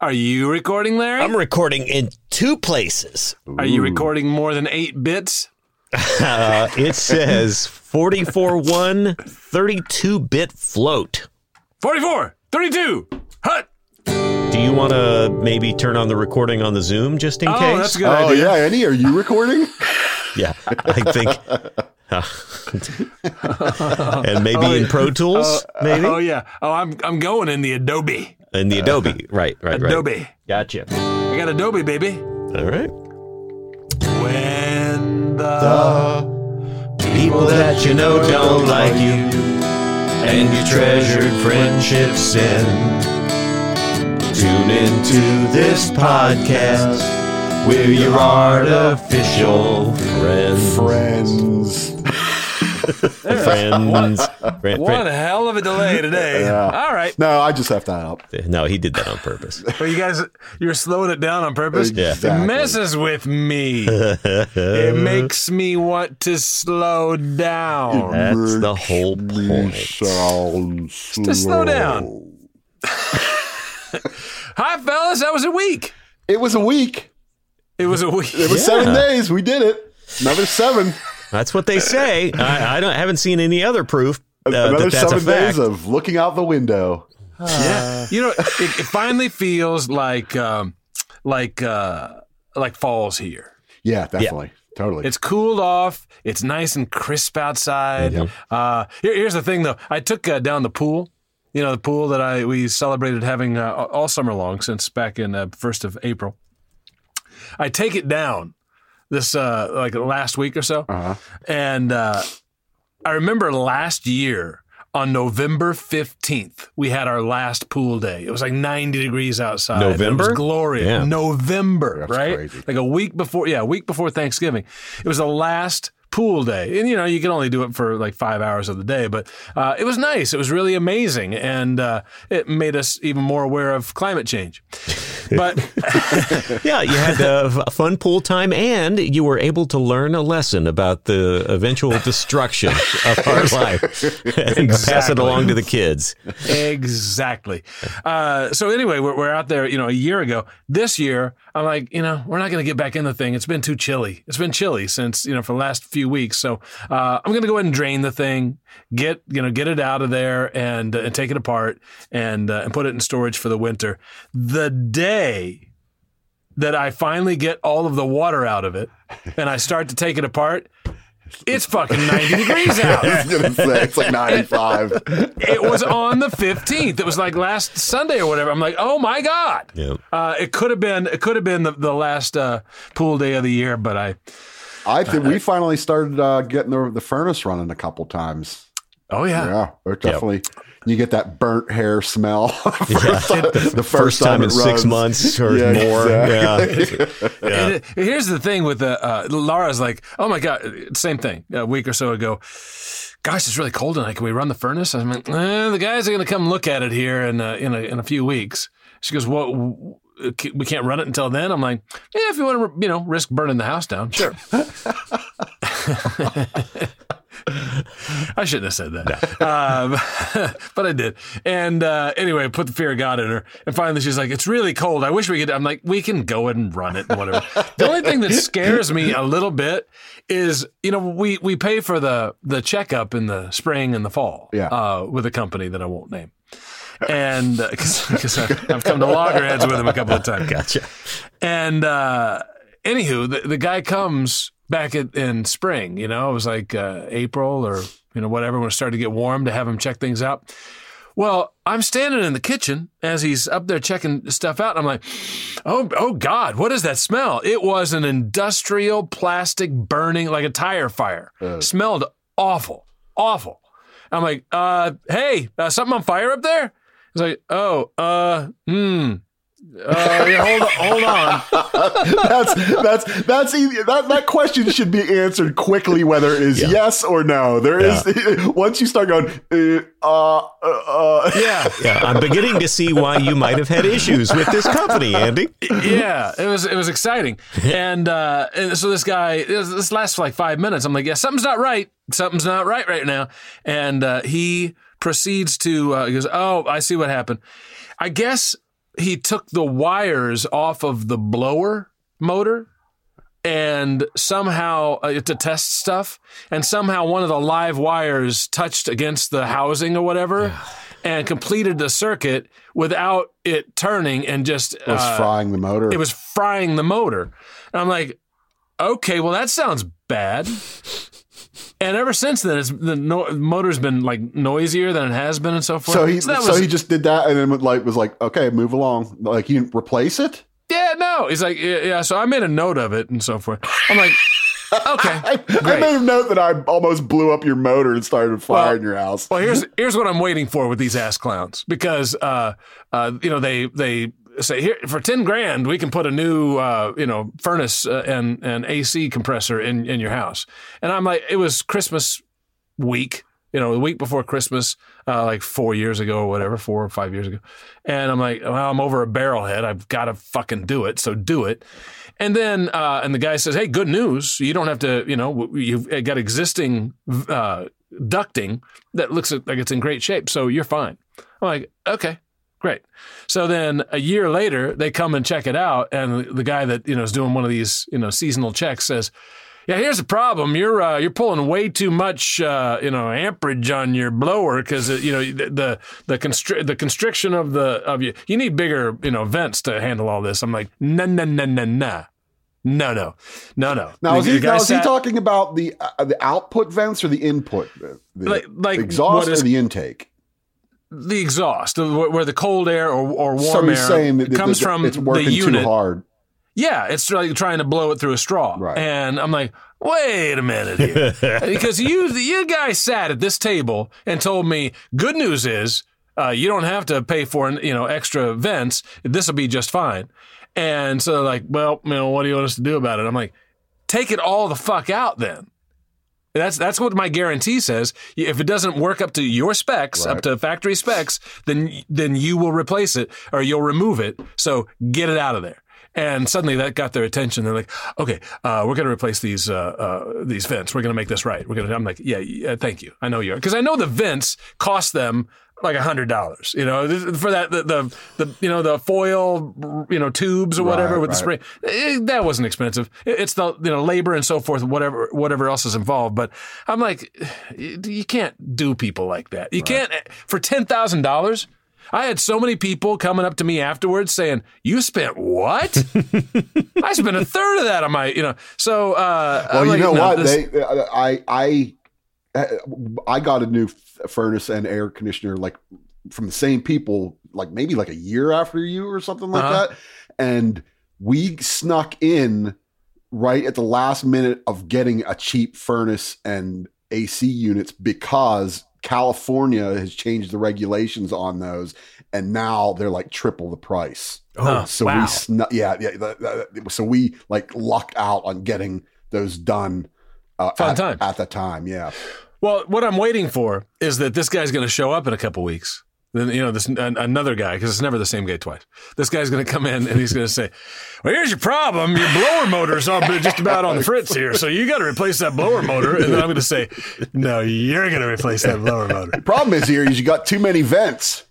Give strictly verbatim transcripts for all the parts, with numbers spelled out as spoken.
Are you recording, Larry? I'm recording in two places. Are you recording more than eight bits? Uh, it says forty-four one thirty-two bit float. forty-four, thirty-two, hut. Do you want to maybe turn on the recording on the Zoom just in oh, case? Oh, that's a good oh, idea. yeah, Andy, are you recording? Yeah, I think. Uh, and maybe oh, in Pro Tools, uh, maybe? Oh, yeah. Oh, I'm I'm going in the Adobe. In the Adobe, right, right, right. Adobe. Gotcha. I got Adobe, baby. All right. When the, the people that you know don't like you and your treasured friendships end, tune into this podcast. We're your artificial friends. Friends. Friends. Friend, One hell of a delay today. Yeah. All right. No, I just have that up. No, he did that on purpose. Well, you guys, you're slowing it down on purpose? Exactly. It messes with me. It makes me want to slow down. That's the whole point. Just to slow down. Hi, fellas. That was a week. It was a week. It was a week. It was yeah. seven days. We did it. Another seven. That's what they say. I, I don't haven't seen any other proof. Uh, Another that that's seven a fact. days of looking out the window. Uh, yeah, you know, it, it finally feels like um, like uh, like fall's here. Yeah, definitely, yeah. Totally. It's cooled off. It's nice and crisp outside. Mm-hmm. Uh, here, here's the thing, though. I took uh, down the pool. You know, the pool that I we celebrated having uh, all summer long since back in uh, first of April. I take it down this uh, like last week or so, uh-huh. and uh, I remember last year on November fifteenth we had our last pool day. It was like ninety degrees outside. November, it was glorious. Yeah. November, That's right? crazy. Like a week before, yeah, a week before Thanksgiving. It was the last pool day, and you know you can only do it for like five hours of the day, but uh, it was nice. It was really amazing, and uh, it made us even more aware of climate change. But yeah, you had a fun pool time, and you were able to learn a lesson about the eventual destruction of our life and exactly. pass it along to the kids. Exactly. Uh, so anyway, we're, we're out there, you know, a year ago. This year, I'm like, you know, we're not going to get back in the thing. It's been too chilly. It's been chilly since, you know, for the last few weeks. So uh, I'm going to go ahead and drain the thing, get, you know, get it out of there and, uh, and take it apart and, uh, and put it in storage for the winter. The day that I finally get all of the water out of it and I start to take it apart, it's fucking ninety degrees out. I was gonna say, it's like ninety-five. It was on the fifteenth. It was like last Sunday or whatever. I'm like, oh my God. Yep. Uh, it could have been, it could have been the, the last uh, pool day of the year, but I. I think uh, we finally started uh, getting the, the furnace running a couple times. Oh yeah. Yeah, we're definitely. Yep. You get that burnt hair smell. yeah. the, the first, first time, time in runs. six months or yeah, more. Exactly. Yeah. yeah. And here's the thing with the uh, Laura's like, oh my God, same thing. A week or so ago, gosh, it's really cold tonight. Can we run the furnace? I'm like, eh, the guys are going to come look at it here in a, in a, in a few weeks. She goes, well, we can't run it until then. I'm like, yeah, if you want to, you know, risk burning the house down, sure. I shouldn't have said that, no. um, but I did. And uh, anyway, put the fear of God in her. And finally, she's like, "It's really cold. I wish we could." I'm like, "We can go ahead and run it and whatever." The only thing that scares me a little bit is, you know, we we pay for the the checkup in the spring and the fall, yeah. uh, with a company that I won't name. And because uh, I've come to loggerheads with him a couple of times. Gotcha. And uh, anywho, the, the guy comes back in, in spring, you know, it was like uh, April or, you know, whatever, when it started to get warm to have him check things out. Well, I'm standing in the kitchen as he's up there checking stuff out. And I'm like, oh, oh God, what is that smell? It was an industrial plastic burning, like a tire fire. Uh. Smelled awful, awful. I'm like, uh, hey, uh, something on fire up there? He's like, oh, uh, hmm. Uh, yeah, hold on. Hold on. that's that's that's easy. That that question should be answered quickly, whether it is yeah. yes or no. There yeah. is once you start going, uh, uh, uh. yeah, yeah. I'm beginning to see why you might have had issues with this company, Andy. Yeah, it was it was exciting, and uh, and so this guy, this lasts for like five minutes. I'm like, yeah, something's not right. Something's not right right now, and uh, he proceeds to uh, he goes, oh, I see what happened. I guess. he took the wires off of the blower motor and somehow uh, to test stuff, and somehow one of the live wires touched against the housing or whatever and completed the circuit without it turning and just It was uh, frying the motor. it was frying the motor. And I'm like, okay, well, that sounds bad. And ever since then, it's, the no, motor's been like noisier than it has been and so forth. so he so, that so was, he just did that and then like was like, okay, move along. Like you didn't replace it? yeah, no. He's like, yeah, yeah. So I made a note of it and so forth. I'm like, okay, I, I great. made a note that I almost blew up your motor and started fire in your house. Well, here's here's what I'm waiting for with these ass clowns, because uh, uh, you know they they say here for ten grand we can put a new uh, you know furnace uh, and and A C compressor in in your house, and I'm like, it was Christmas week, you know, the week before Christmas, uh, like four years ago or whatever, four or five years ago, and I'm like, well, I'm over a barrelhead, I've got to fucking do it, so do it. And then, uh, and the guy says, hey, good news. You don't have to, you know, you've got existing uh, ducting that looks like it's in great shape, so you're fine. I'm like, okay, great. So then a year later, they come and check it out, and the guy that, you know, is doing one of these, you know, seasonal checks says, yeah, here's the problem. You're uh, you're pulling way too much, uh, you know, amperage on your blower because you know the the the, constri- the constriction of the of you. You need bigger, you know, vents to handle all this. I'm like, no, no, no, no, no, no, no, no, no. Now, is, The he, guy now is he sat- talking about the uh, the output vents or the input? The Like- like exhaust what is- or the intake? the exhaust, where where the cold air or, or warm So he's air saying that comes that from it's working the unit. too hard. Yeah, it's like trying to blow it through a straw. Right. And I'm like, wait a minute here. Because you, you guys sat at this table and told me, good news is uh, you don't have to pay for, you know, extra vents. This will be just fine. And so they're like, well, you know, what do you want us to do about it? I'm like, take it all the fuck out then. That's that's what my guarantee says. If it doesn't work up to your specs, Right. up to factory specs, then then you will replace it or you'll remove it. So get it out of there. And suddenly that got their attention. They're like, okay, uh, we're going to replace these uh, uh, these vents. We're going to make this right. We're going to. I'm like, yeah, yeah, thank you. I know you are, because I know the vents cost them like a hundred dollars. You know, for that the, the the you know the foil you know tubes or whatever Right, with the spray. Eh, that wasn't expensive. It's the you know labor and so forth, whatever whatever else is involved. But I'm like, you can't do people like that. You can't for ten thousand dollars. I had so many people coming up to me afterwards saying, you spent what? I spent a third of that on my, you know, so, uh, Well, I'm you like, know no, what? this- They, I, I, I got a new furnace and air conditioner like from the same people, like maybe like a year after you or something like Uh-huh. that, and we snuck in right at the last minute of getting a cheap furnace and A C units because California has changed the regulations on those, and now they're like triple the price. Oh, so wow. we snuck, yeah, yeah. The, the, so we like lucked out on getting those done. Uh, Fun at, time. at the time, yeah. Well, what I'm waiting for is that this guy's going to show up in a couple weeks. Then, you know, this an, another guy, because it's never the same guy twice. This guy's going to come in and he's going to say, well, here's your problem. Your blower motor's all just about on the fritz here. So you got to replace that blower motor. And then I'm going to say, no, you're going to replace that blower motor. The problem is here is you got too many vents.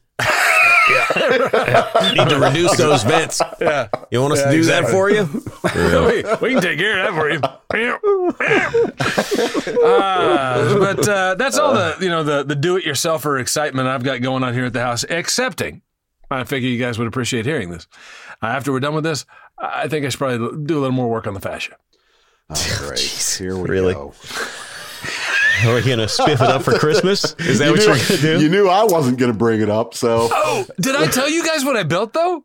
Need to reduce those vents. Yeah. You want us Yeah, to do exactly. that for you? we, we can take care of that for you. uh, but uh, that's all the you know the the do-it-yourselfer excitement I've got going on here at the house. Excepting, I figure you guys would appreciate hearing this. Uh, after we're done with this, I think I should probably do a little more work on the fascia. Oh, great. Here we Really? go. Are we going to spiff it up for Christmas? Is that You what knew, you're going to do? you knew I wasn't going to bring it up, so Oh, did I tell you guys what I built though?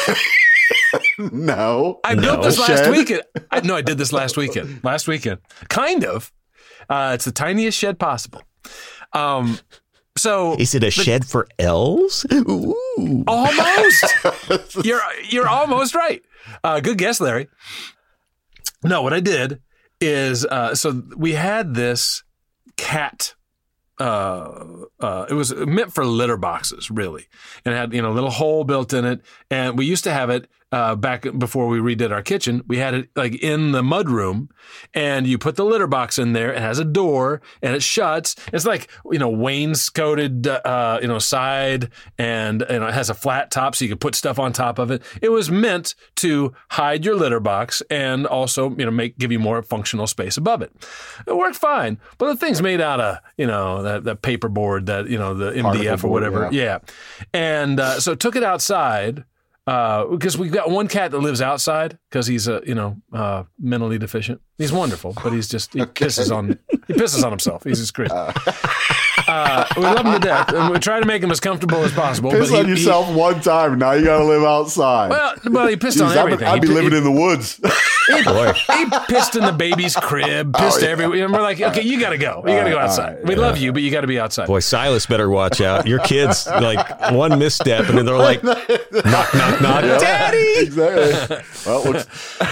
no. I built No. this last Shed? weekend. I, no, I did this last weekend. Last weekend, kind of. Uh, it's the tiniest shed possible. Um, so Is it a shed for elves? Ooh. almost. you're you're almost right. Uh, good guess, Larry. No, what I did is uh, so we had this cat. Uh, uh, it was meant for litter boxes, really, and it had you know a little hole built in it. And we used to have it uh, back before we redid our kitchen, we had it like in the mud room, and you put the litter box in there. It has a door, and it shuts. It's like, you know, wainscoted, uh, you know, side, and you know, it has a flat top, so you can put stuff on top of it. It was meant to hide your litter box and also, you know, make give you more functional space above it. It worked fine, but the thing's made out of, you know, that, that paper board, that, you know, the M D F or whatever. Board, yeah. yeah. And uh, so took it outside. Uh, because we've got one cat that lives outside because he's a, you know, uh, mentally deficient. He's wonderful, but he's just, he okay. pisses on, he pisses on himself. He's just crazy. Uh, uh, we love him to death, and we try to make him as comfortable as possible. Piss but he, on yourself he, one time. Now you got to live outside. Well, well, he pissed Jeez, on everything. I'd be, I'd be he, living he, in the woods. He, he pissed in the baby's crib, pissed oh, yeah. everywhere. And we're like, okay, you got to go. You got to go outside. Right, we yeah. love you, but you got to be outside. Boy, Silas better watch out. Your kids, like, one misstep, and then they're like, knock, knock, knock, yeah. Daddy! Exactly. Well, looks...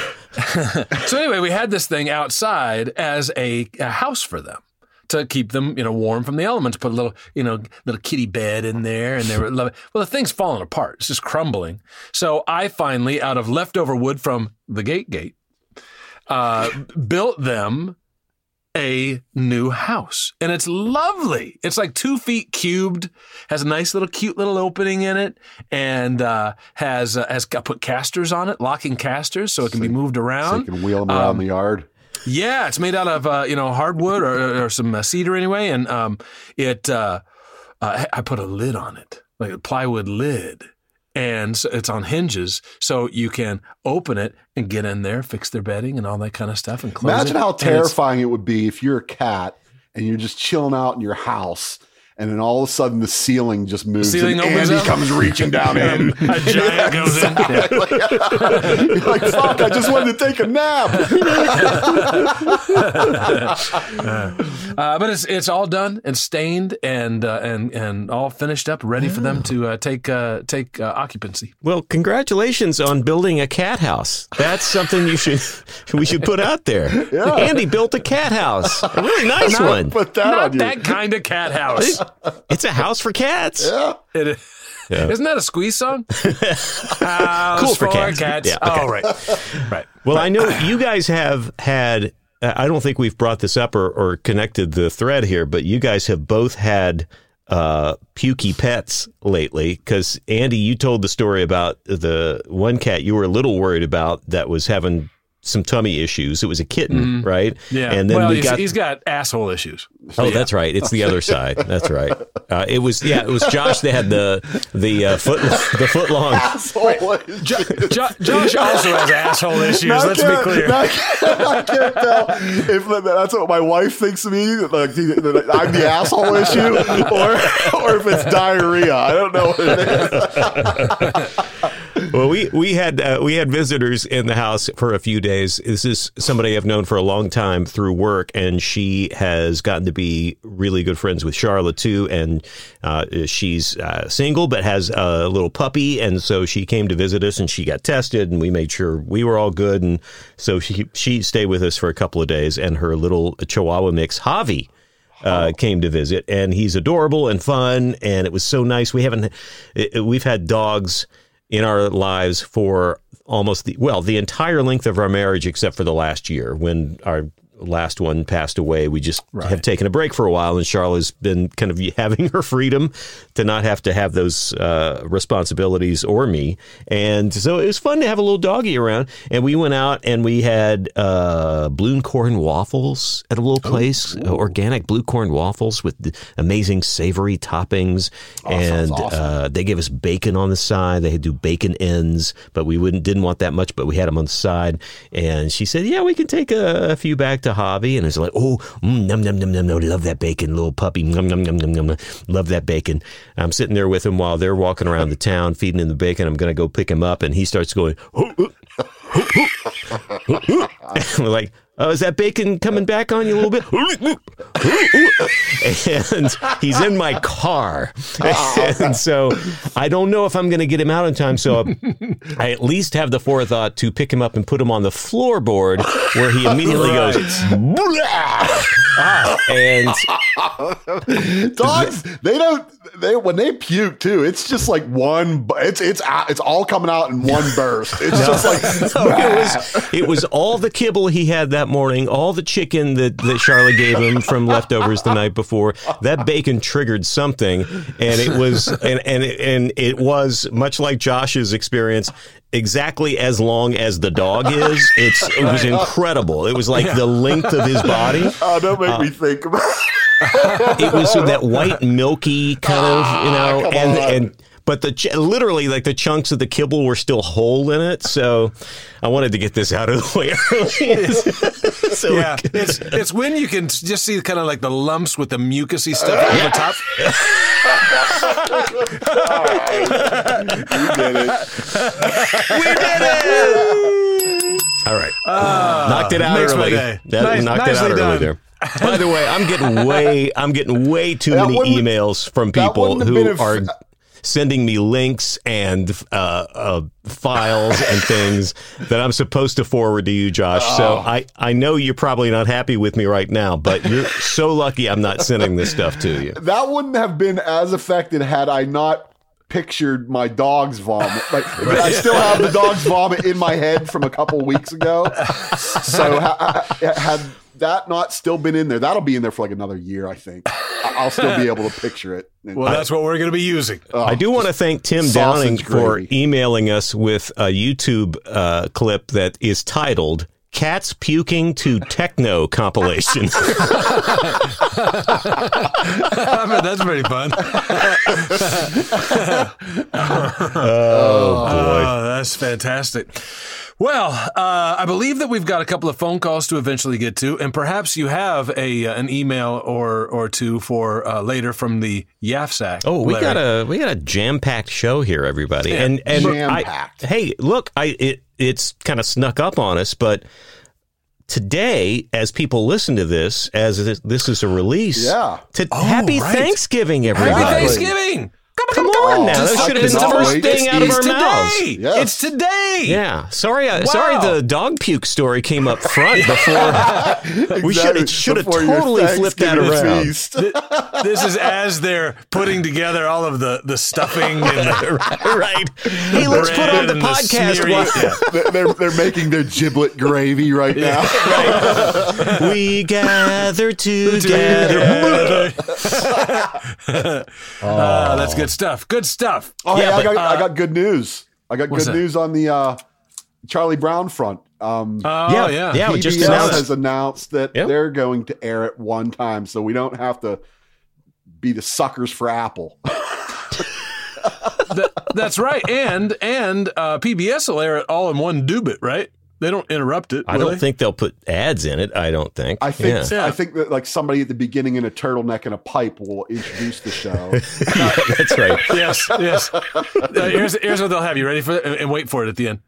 So anyway, we had this thing outside as a, a house for them to keep them, you know, warm from the elements. Put a little, you know, little kitty bed in there, and they were loving. Well, the thing's falling apart; it's just crumbling. So I finally, out of leftover wood from the gate gate, uh, built them a new house, and it's lovely. It's like two feet cubed, has a nice little cute little opening in it, and uh, has uh, has got put casters on it, locking casters, so it can so, be moved around. So you can wheel them around um, the yard. Yeah, it's made out of uh, you know hardwood or, or some uh, cedar anyway, and um, it uh, uh, I put a lid on it, like a plywood lid. And so it's on hinges, so you can open it and get in there, fix their bedding and all that kind of stuff, and close Imagine it. how terrifying it would be if you're a cat and you're just chilling out in your house, and then all of a sudden the ceiling just moves, the ceiling and opens Andy up. comes reaching down in. A giant yeah, goes exactly. in. Yeah. You're like, fuck, I just wanted to take a nap. uh, but it's it's all done and stained and uh, and and all finished up, ready yeah. for them to uh, take uh, take uh, occupancy. Well, congratulations on building a cat house. That's something you should we should put out there. Yeah. Andy built a cat house, a really nice not, one. Put that Not on you. that kind of cat house. It's a house for cats. Yeah. It is. Yeah. Isn't that a Squeeze song? House cool for, for cats. cats. Yeah, okay. Oh, right. Right. Well, right. I know you guys have had, uh, I don't think we've brought this up or, or connected the thread here, but you guys have both had uh, pukey pets lately. Because, Andy, you told the story about the one cat you were a little worried about that was having some tummy issues. It was a kitten, mm-hmm. right? Yeah. And then well, we he's, got he's got asshole issues. Oh, yeah. that's right. It's the other side. That's right. Uh, it was yeah. It was Josh that had the the uh, foot the foot long. Asshole jo- jo- Josh also has asshole issues. Now let's be clear. I can't, I can't tell if that's what my wife thinks of me. Like I'm the asshole issue, or or if it's diarrhea. I don't know what it is. Well, we we had uh, we had visitors in the house for a few days. This is somebody I've known for a long time through work, and she has gotten to be really good friends with Charlotte too. And uh, she's uh, single, but has a little puppy, and so she came to visit us, and she got tested, and we made sure we were all good, and so she she stayed with us for a couple of days, and her little Chihuahua mix, Javi, Uh, came to visit, and he's adorable and fun, and it was so nice. We haven't, it, we've had dogs in our lives for almost the, well, the entire length of our marriage, except for the last year when our last one passed away. We just right. have taken a break for a while, and Charlotte's been kind of having her freedom to not have to have those uh, responsibilities or me. And so it was fun to have a little doggy around. And we went out and we had uh, blue corn waffles at a little place, oh, organic blue corn waffles with the amazing savory toppings. Oh, and awesome. uh, they gave us bacon on the side. They do bacon ends, but we wouldn't didn't want that much, but we had them on the side. And she said, yeah, we can take a, a few back to Javi, and it's like, oh, mm, num num num num num, love that bacon, little puppy, num num num num num, love that bacon. I'm sitting there with him while they're walking around the town feeding him the bacon. I'm going to go pick him up, and he starts going, oh, oh, oh, oh, oh. And we're like, oh, is that bacon coming back on you a little bit? And he's in my car. And so I don't know if I'm going to get him out in time. So I at least have the forethought to pick him up and put him on the floorboard where he immediately right. goes, Ah, and dogs, they don't. They when they puke too. It's just like one. bu- It's it's out- it's all coming out in one burst. It's just like no, it was it was all the kibble he had that morning, all the chicken that that Charlotte gave him from leftovers the night before. That bacon triggered something, and it was and and and it was much like Josh's experience. Exactly as long as the dog is, it's it was incredible. It was like the length of his body. Oh, don't make Uh, me think about It was that white, milky kind of, you know, come and on. and but the ch- literally like the chunks of the kibble were still whole in it. So I wanted to get this out of the way early. so we Yeah, could- it's it's when you can just see kind of like the lumps with the mucusy stuff over top. We did it. we did it. All right, knocked it out makes my early. day. That Nice- knocked it nicely out early done. there. By the way, I'm getting way I'm getting way too That many wouldn't- emails from that people wouldn't have been who a f- are sending me links and uh, uh, files and things that I'm supposed to forward to you, Josh. So I, I know you're probably not happy with me right now, but you're so lucky I'm not sending this stuff to you. That wouldn't have been as affected had I not pictured my dog's vomit. Like I still have the dog's vomit in my head from a couple weeks ago. So ha- ha- had that not still been in there, that'll be in there for like another year. I think I- I'll still be able to picture it. Well, that's what we're going to be using. Oh, I do want to thank Tim sausage Downing for gravy. emailing us with a YouTube uh, clip that is titled Cats Puking to Techno Compilation. I mean, that's pretty fun. Oh, boy. Oh, that's fantastic. Well, uh, I believe that we've got a couple of phone calls to eventually get to, and perhaps you have a uh, an email or or two for uh, later from the YAFSAC. Oh, we Larry. got a we got a jam packed show here, everybody, and and I, Jam-packed. hey, look, I it it's kind of snuck up on us, but today, as people listen to this, as this, this is a release, Yeah. to Oh, happy right. Thanksgiving, Happy everybody! Exactly. Thanksgiving. Come on now, Just that should have it's been the first always- thing It's, out of it's our today. mouths. Yes. It's today. Yeah, sorry, uh, Wow. sorry, the dog puke story came up front before. We should it should have Before your totally flipped that Thanksgiving around. feast. This is as they're putting together all of the, the stuffing and the Right? Hey, let's put on bread the and podcast. smeary- while- Yeah. they're they're making their giblet gravy right now. We gather together. Uh, that's good stuff. Good stuff. Oh, hey, Yeah, I but, got I got good news. I got what's good that? news on the uh, Charlie Brown front. Um, Oh, Yeah, yeah. yeah. we P B S just announced- has announced that Yep. they're going to air it one time, so we don't have to be the suckers for Apple. That- that's right. And and uh, P B S will air it all in one dubit, right? They don't interrupt it. I will don't they? think they'll put ads in it. I don't think. I think Yeah. I think that like somebody at the beginning in a turtleneck and a pipe will introduce the show. Yeah, that's right. Yes, yes. Uh, here's, here's what they'll have. You ready for it? And, and wait for it at the end.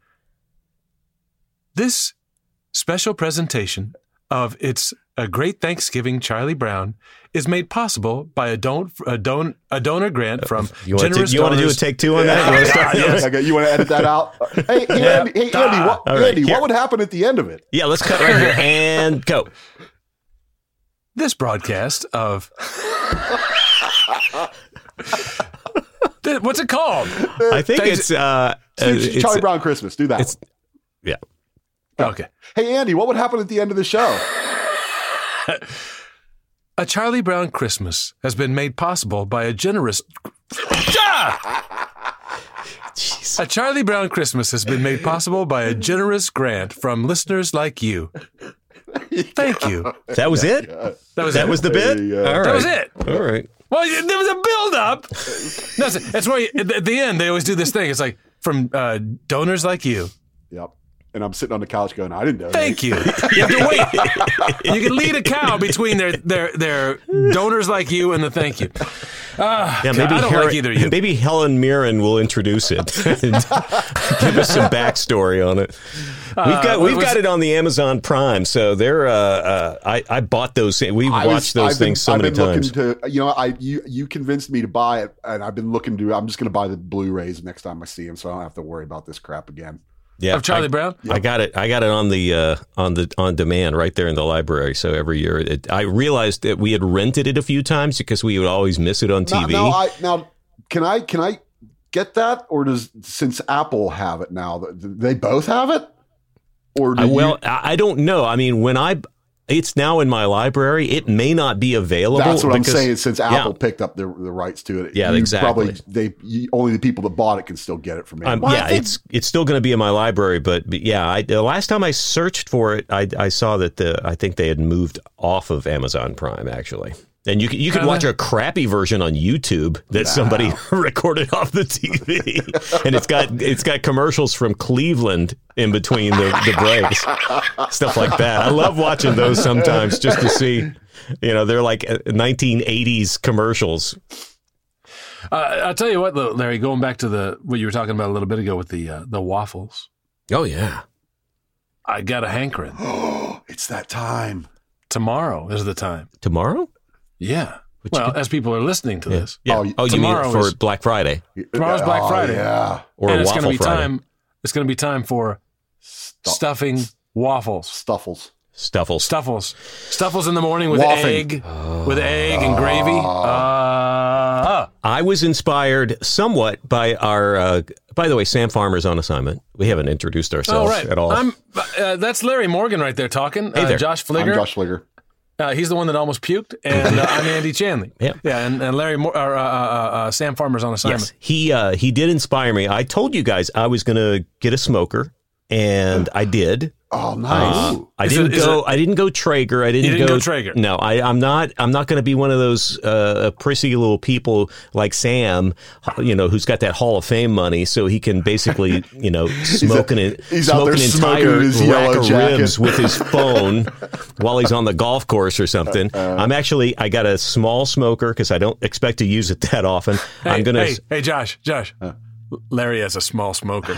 This special presentation of It's a Great Thanksgiving, Charlie Brown, is made possible by a don a don a donor grant from You want to generous you want to do a donors. take two on that? You want to start? Yes. Okay, you want to edit that out? Hey, hey, Andy, hey, Andy, what, All right, Andy, here. what would happen at the end of it? Yeah, let's cut right here and go. This broadcast of Th- what's it called? I think Thanks- it's uh, uh, It's it's, Charlie Brown Christmas. Do that. it's- one. yeah. Okay. Hey, Andy, what would happen at the end of the show? A Charlie Brown Christmas has been made possible by a generous. Ah! A Charlie Brown Christmas has been made possible by a generous grant from listeners like you. Thank you. That was it. That was That it. was the bit. There you go. All right. That was it. All right. Well, y- there was a build-up. That's, that's why you, at the- at the end they always do this thing. It's like from uh, donors like you. Yep. And I'm sitting on the couch going, I didn't know. Thank you. You have to wait. You can lead a cow between their their their donors like you and the thank you. Ah, Yeah, God, maybe I don't Helen- like either of you. Maybe Helen Mirren will introduce it and give us some backstory on it. We've got Uh, we've was- got it on the Amazon Prime, so they're. Uh, uh, I I bought those. We I watched was- those I've been- things so I've many been times. Looking to, you know, I you you convinced me to buy it, and I've been looking to. I'm just going to buy the Blu-rays next time I see them, so I don't have to worry about this crap again. Yeah, of Charlie I, Brown? I got it. I got it on the uh, on the on demand right there in the library. So every year, it, I realized that we had rented it a few times because we would always miss it on T V. Now, now, I, now can I can I get that, or does since Apple have it now, do they both have it? Or do I, well, you, I don't know. I mean, when I it's now in my library, it may not be available. That's what because, I'm saying. Since Apple yeah. picked up the, the rights to it, Yeah, you exactly. Probably they you, only the people that bought it can still get it from Um, Amazon. yeah, it's it's still going to be in my library, but, but yeah, I, the last time I searched for it, I, I saw that the I think they had moved off of Amazon Prime actually, and you could, you could watch a crappy version on YouTube that Wow. somebody recorded off the T V, and it's got it's got commercials from Cleveland in between the, the breaks, stuff like that. I love watching those sometimes just to see, you know, they're like nineteen eighties commercials. Uh, I'll tell you what, though, Larry, going back to the what you were talking about a little bit ago with the uh, the waffles, Oh yeah, I got a hankering. It's that time. Tomorrow is the time. tomorrow. Yeah. What well, you as people are listening to this, Yeah. Oh, Oh, you- you mean tomorrow for is- Black Friday Tomorrow's Black Oh, Friday. Yeah. or and it's Waffle going to be Friday? time. It's going to be time for Stu- stuffing waffles. Stuffles. Stuffles. Stuffles. Stuffles in the morning with Waffing. egg, with egg and gravy. Uh, I was inspired somewhat by our. Uh, by the way, Sam Farmer's on assignment. We haven't introduced oh, ourselves right. at all. I'm, uh, that's Larry Morgan right there talking. Hey uh, there. Josh I'm Fligger. Josh Fligger. Uh, he's the one that almost puked, and uh, I'm Andy Chanley. Yeah. yeah, and, and Larry, Mo- or, uh, uh, uh, Sam Farmer's on assignment. yes, he uh, he did inspire me. I told you guys I was going to get a smoker, and I did. Oh, nice. Uh, I Is didn't it- is go. it- I didn't go Traeger. I didn't, didn't go, go Traeger? No, I, I'm not. I'm not going to be one of those uh, prissy little people like Sam, you know, who's got that Hall of Fame money, so he can basically, you know, smoke an, he's out smoke there an smoking entire in his rack yellow of jacket. ribs with his phone while he's on the golf course or something. Uh, I'm actually. I got a small smoker because I don't expect to use it that often. Hey, I'm gonna. hey, hey, Josh, Josh. Larry has a small smoker.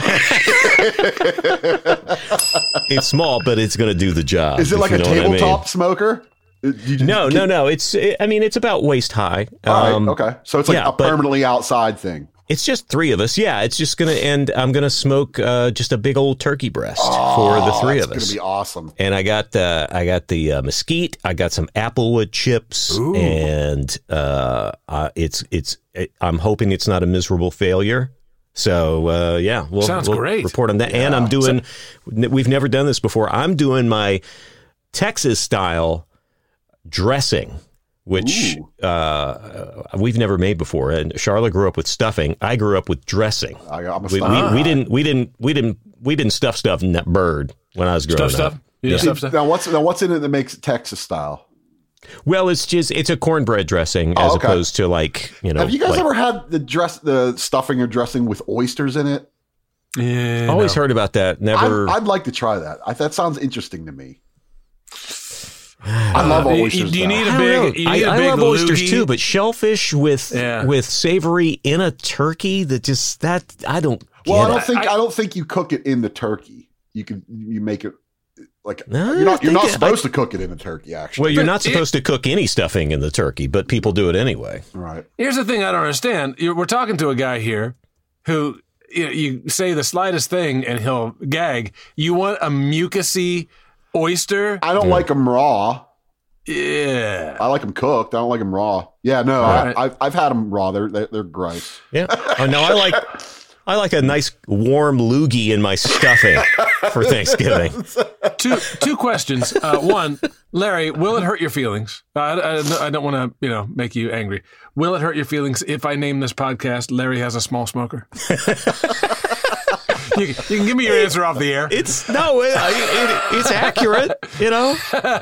It's small, but it's going to do the job. Is it if like you a know what I mean. tabletop smoker? Uh, you just- No, no, no. It's. I mean, it's about waist high. All right, Um, okay. So it's like yeah, a but- permanently outside thing. It's just three of us. Yeah, it's just gonna end. I'm gonna smoke uh, just a big old turkey breast for the three Oh, of It's us. going to be awesome. And I got uh, I got the uh, mesquite. I got some applewood chips, Ooh. and uh, uh, it's it's. It, I'm hoping it's not a miserable failure. So uh, yeah, we'll, Sounds we'll great. report on that. And I'm doing. We've never done this before. I'm doing my Texas style dressing, which uh, we've never made before. And Charlotte grew up with stuffing. I grew up with dressing. I, I'm a We, stuffer. we, we didn't we didn't we didn't we didn't stuff stuff in that bird when I was growing Stuff, up. stuff. You Yeah. stuff, stuff. Now what's now what's in it that makes it Texas style? Well, it's just it's a cornbread dressing as Oh, okay. opposed to like you know. Have you guys like- ever had the dress, the stuffing or dressing with oysters in it? Yeah, always no. heard about that? Never. I'd, I'd like to try that. I, that sounds interesting to me. I love Uh, you- oysters. do you though. need a I don't big- know. you I, need a I big love oysters loogie. too, but shellfish with Yeah. with savory in a turkey that just that I don't. Well, I get don't it. think I- I, don't think you cook it in the turkey. You can you make it like No, you're not I you're not think it- supposed to cook it in a turkey. Actually, Well, you're But not it- supposed to cook any stuffing in the turkey, but people do it anyway. right? Here's the thing I don't understand. You're, we're talking to a guy here who you, know, you say the slightest thing and he'll gag. You want a mucusy oyster? I don't like them raw. Yeah. I like them cooked. I don't like them raw. Yeah, no, All right. I, I've I've had them raw. They're they're, they're gross. Yeah. Oh no, I like I like a nice warm loogie in my stuffing for Thanksgiving. Two two questions. Uh, one, Larry, will it hurt your feelings? Uh, I, I, I don't want to, you know, make you angry. Will it hurt your feelings if I name this podcast "Larry Has a Small Smoker"? you, you can give me your answer off the air. It's no, it, it, it's accurate. You know,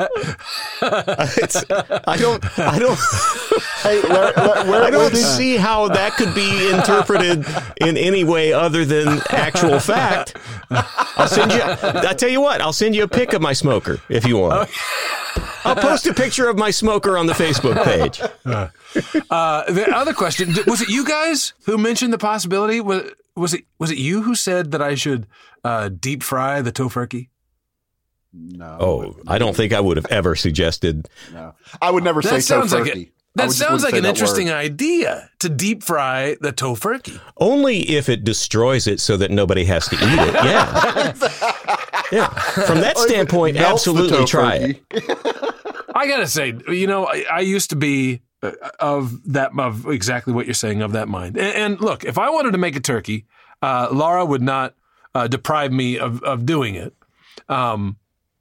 it's, I don't, I don't, Hey, where, where, where, I don't where did- see how that could be interpreted in any way other than actual fact. I'll send you. I tell you what, I'll send you a pic of my smoker if you want. I'll post a picture of my smoker on the Facebook page. Uh, the other question, was it you guys who mentioned the possibility? Was, was it was it you who said that I should uh, deep fry the tofurkey? No. Oh, I don't think I would have ever suggested. no. I would never That say sounds like tofurkey. I That would- just sounds wouldn't like say an that interesting word. idea to deep fry the tofurkey. Only if it destroys it so that nobody has to eat it. Yeah. Yeah. From that standpoint, Melts the absolutely try it. tofurkey. I gotta say, you know, I, I used to be uh, of that of exactly what you're saying, of that mind. And, and look, if I wanted to make a turkey, uh, Laura would not uh, deprive me of of doing it. Um,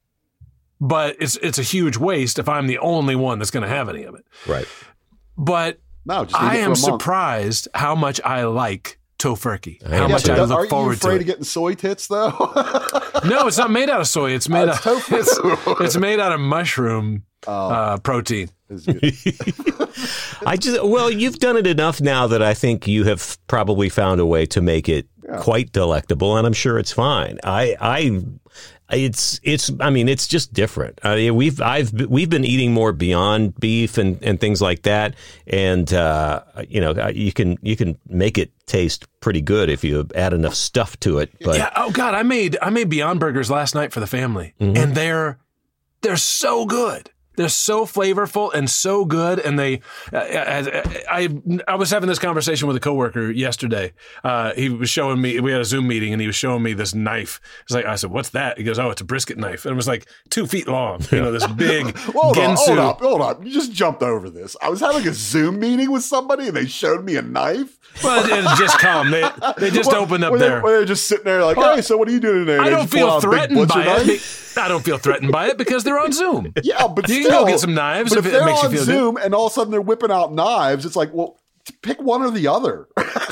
but it's it's a huge waste if I'm the only one that's going to have any of it. Right. But No, just eat I it for am a month. surprised how much I like tofurkey. How Yeah, much but I does- look aren't forward you afraid to it. of getting soy tits though? No, it's not made out of soy. It's made Oh, it's out. tofu. It's, it's made out of mushroom Oh. uh, protein. It's good. I just well, you've done it enough now that I think you have probably found a way to make it quite delectable, and I'm sure it's fine. I, I, it's, it's. I mean, it's just different. I mean, we've, I've, we've been eating more Beyond Beef and, and things like that, and uh, you know, you can, you can make it taste pretty good if you add enough stuff to it. But Yeah. Oh God, I made I made Beyond Burgers last night for the family, Mm-hmm. and they're they're so good. They're so flavorful and so good. And they, I, I, I was having this conversation with a coworker yesterday. Uh, he was showing me, we had a Zoom meeting and he was showing me this knife. It's like, I said, what's that? He goes, oh, it's a brisket knife. And it was like two feet long, you know, this big hold on, Ginsu. hold up, hold up. You just jumped over this. I was having a Zoom meeting with somebody and they showed me a knife. Well, it had just come. They, they just Well, opened up were they, there. were they just sitting there like, Well, hey, so what are you doing today? I They don't just pull feel out a big threatened butcher by knife? it. I don't feel threatened by it because they're on Zoom. Yeah, but You can still, go get some knives but if if, it they're makes you on feel good. Zoom and all of a sudden they're whipping out knives, it's like, well, pick one or the other.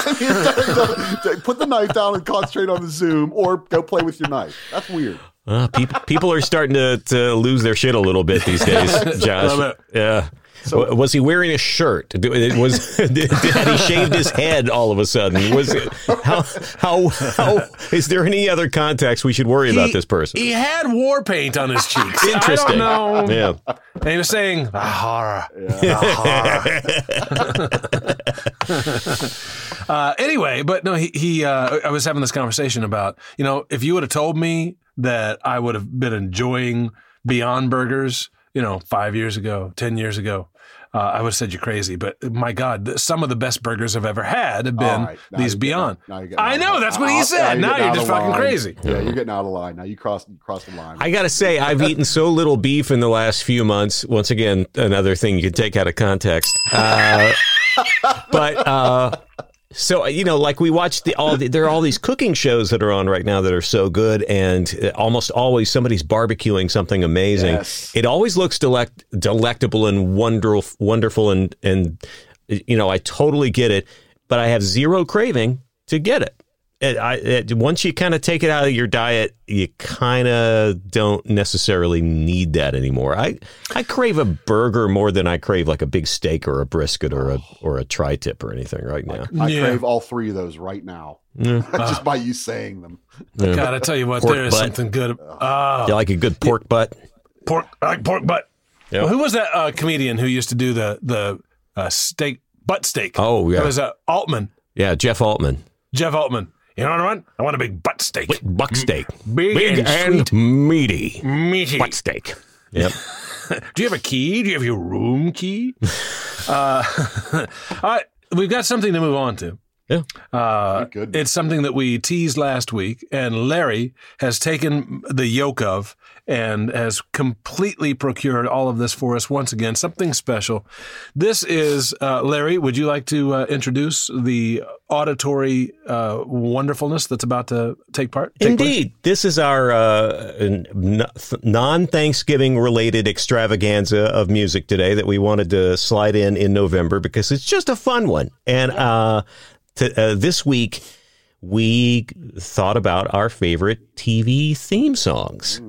I mean, put the knife down and concentrate on the Zoom, or go play with your knife. That's weird. uh, people, people are starting to, to lose their shit a little bit these days, Josh. Love it. Yeah. W- was he wearing a shirt? Do- it Was had he shaved his head all of a sudden? Was it, how how how is there any other context we should worry about He- this person? He had war paint on his cheeks. Interesting. I don't know. Yeah. And he was saying, "Ah, horror." uh, anyway, but no, he, he uh, I was having this conversation about, you know, if you would have told me that I would have been enjoying Beyond Burgers, you know, five years ago, ten years ago, uh, I would have said you're crazy. But my God, th- some of the best burgers I've ever had have been All right, now these you're getting Beyond. out- now you're getting I out of know, line. that's what he Uh, said. Now getting you're out just of fucking line. crazy. Yeah, you're getting out of line. Now you crossed, you crossed the line. I got to say, I've eaten so little beef in the last few months. Once again, another thing you can take out of context. Uh, but uh, so you know, like we watched the all the, there are all these cooking shows that are on right now that are so good, and almost always somebody's barbecuing something amazing. Yes. It always looks delect, delectable and wonderful, wonderful, and and you know, I totally get it, but I have zero craving to get it. It, I, it, once you kind of take it out of your diet, you kind of don't necessarily need that anymore. I, I crave a burger more than I crave like a big steak or a brisket or a or a tri-tip or anything right now. I Yeah. crave all three of those right now, just by you saying them. God, I tell you what, Pork there is butt. something good. Oh, You like a good pork butt? pork, I like pork butt. Yep. Well, who was that uh, comedian who used to do the the uh, steak butt steak? Oh, yeah. It was uh, Altman, Yeah, Jeff Altman. Jeff Altman. You know what I want? I want a big butt steak, Buck steak. big, and, meaty. sweet, meaty. Butt steak. Yep. Do you have a key? Do you have your room key? uh, all right, we've got something to move on to. Yeah. Uh, Good. it's something that we teased last week, and Larry has taken the yoke of and has completely procured all of this for us once again, something special. This is, uh, Larry, would you like to uh, introduce the auditory uh, wonderfulness that's about to take part? Take place? Indeed. This is our uh, n- non-Thanksgiving related extravaganza of music today that we wanted to slide in in November because it's just a fun one. And uh, to, uh, this week, we thought about our favorite T V theme songs.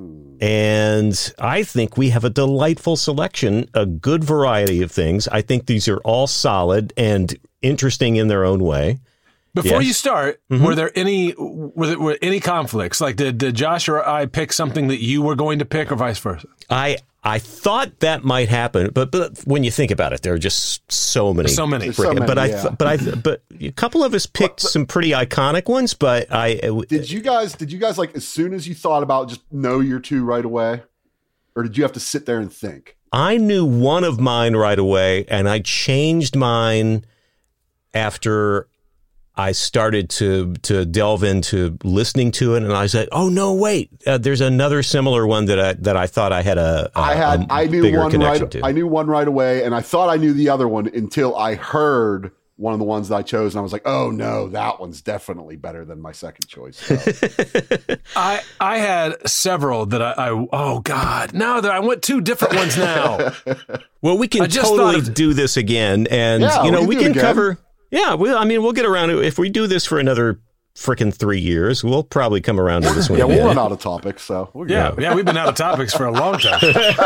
And I think we have a delightful selection, a good variety of things. I think these are all solid and interesting in their own way. Before Yes. you start, Mm-hmm. were there any were there were any conflicts? Like, did, did Josh or I pick something that you were going to pick, or vice versa? I I thought that might happen, but but when you think about it, there are just so many, So many. There's so frickin- many, but I yeah. th- but I th- but a couple of us picked some pretty iconic ones. But I Did you guys? Did you guys like as soon as you thought about just know your two right away, or did you have to sit there and think? I knew one of mine right away, and I changed mine after I started to to delve into listening to it, and I said, "Oh no, wait! Uh, there's another similar one that I that I thought I had a, a I had a I knew bigger one connection right. to." I knew one right away, and I thought I knew the other one until I heard one of the ones that I chose, and I was like, "Oh no, that one's definitely better than my second choice." So. I I had several that I, I oh God, now that I went two different ones now. Well, we can I just totally thought of- do this again, and Yeah, you know we we can do can it again. cover. Yeah, we, I mean, we'll get around to if we do this for another freaking three years. We'll probably come around to this one. Yeah, we'll again. run out of topics, so we're Yeah, good. yeah, we've been out of topics for a long time.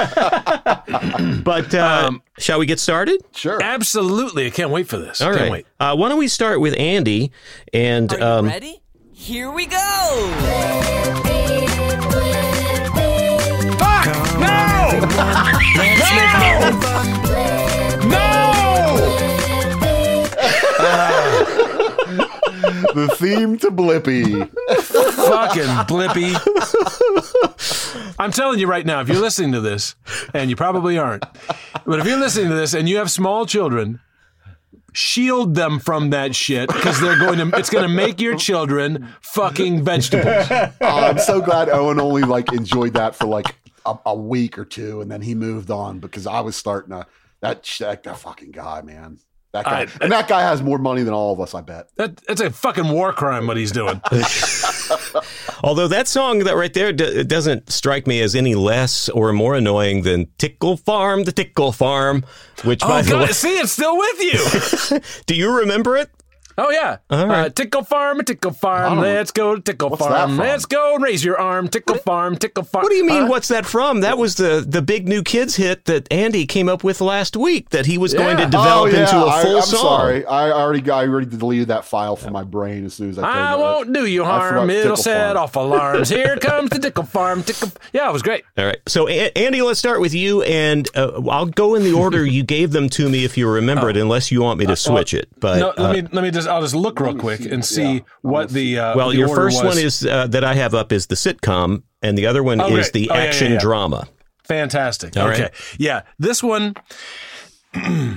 But uh, Um, shall we get started? Sure. Absolutely, I can't wait for this. All can't right. wait. Uh, why don't we start with Andy? And Are you um, ready? Here we go! Fuck! No! No! No! The theme to Blippi. Fucking Blippy. I'm telling you right now, if you're listening to this, and you probably aren't, but if you're listening to this and you have small children, shield them from that shit because they're going to. It's going to make your children fucking vegetables. Oh, I'm so glad Owen only like enjoyed that for like a, a week or two, and then he moved on because I was starting to that that, that fucking guy, man. That guy, I- and that guy has more money than all of us, I bet. That, that's a fucking war crime. What he's doing. although that song that right there d- it doesn't strike me as any less or more annoying than Tickle Farm, the Tickle Farm, which by Oh the God! way, See, it's still with you. do you remember it? Oh yeah. All right. Uh, tickle farm, tickle I farm. don't know. Let's go to tickle What's that farm. from? Let's go and raise your arm. Tickle farm, tickle farm. What do you mean? Huh? What's that from? That was the the big new kids hit that Andy came up with last week that he was going to Yeah. develop oh, yeah. into a I, full I'm song. sorry. I already got, I already deleted that file from my brain as soon as I. I turned it- won't do you I harm. forgot It'll tickle set farm. off alarms. Here comes the tickle farm. Tickle. Yeah, it was great. All right. So, A- Andy, let's start with you, and uh, I'll go in the order you gave them to me if you remember it, unless you want me to switch it. But no, uh, let me let me just. I'll just look real me quick see. and see Yeah. what the. Uh, well, the your order first was. one is uh, that I have up is the sitcom, and the other one Oh, is great. the Oh, yeah, yeah, action yeah. drama. Fantastic. All okay. right. Yeah, this one. I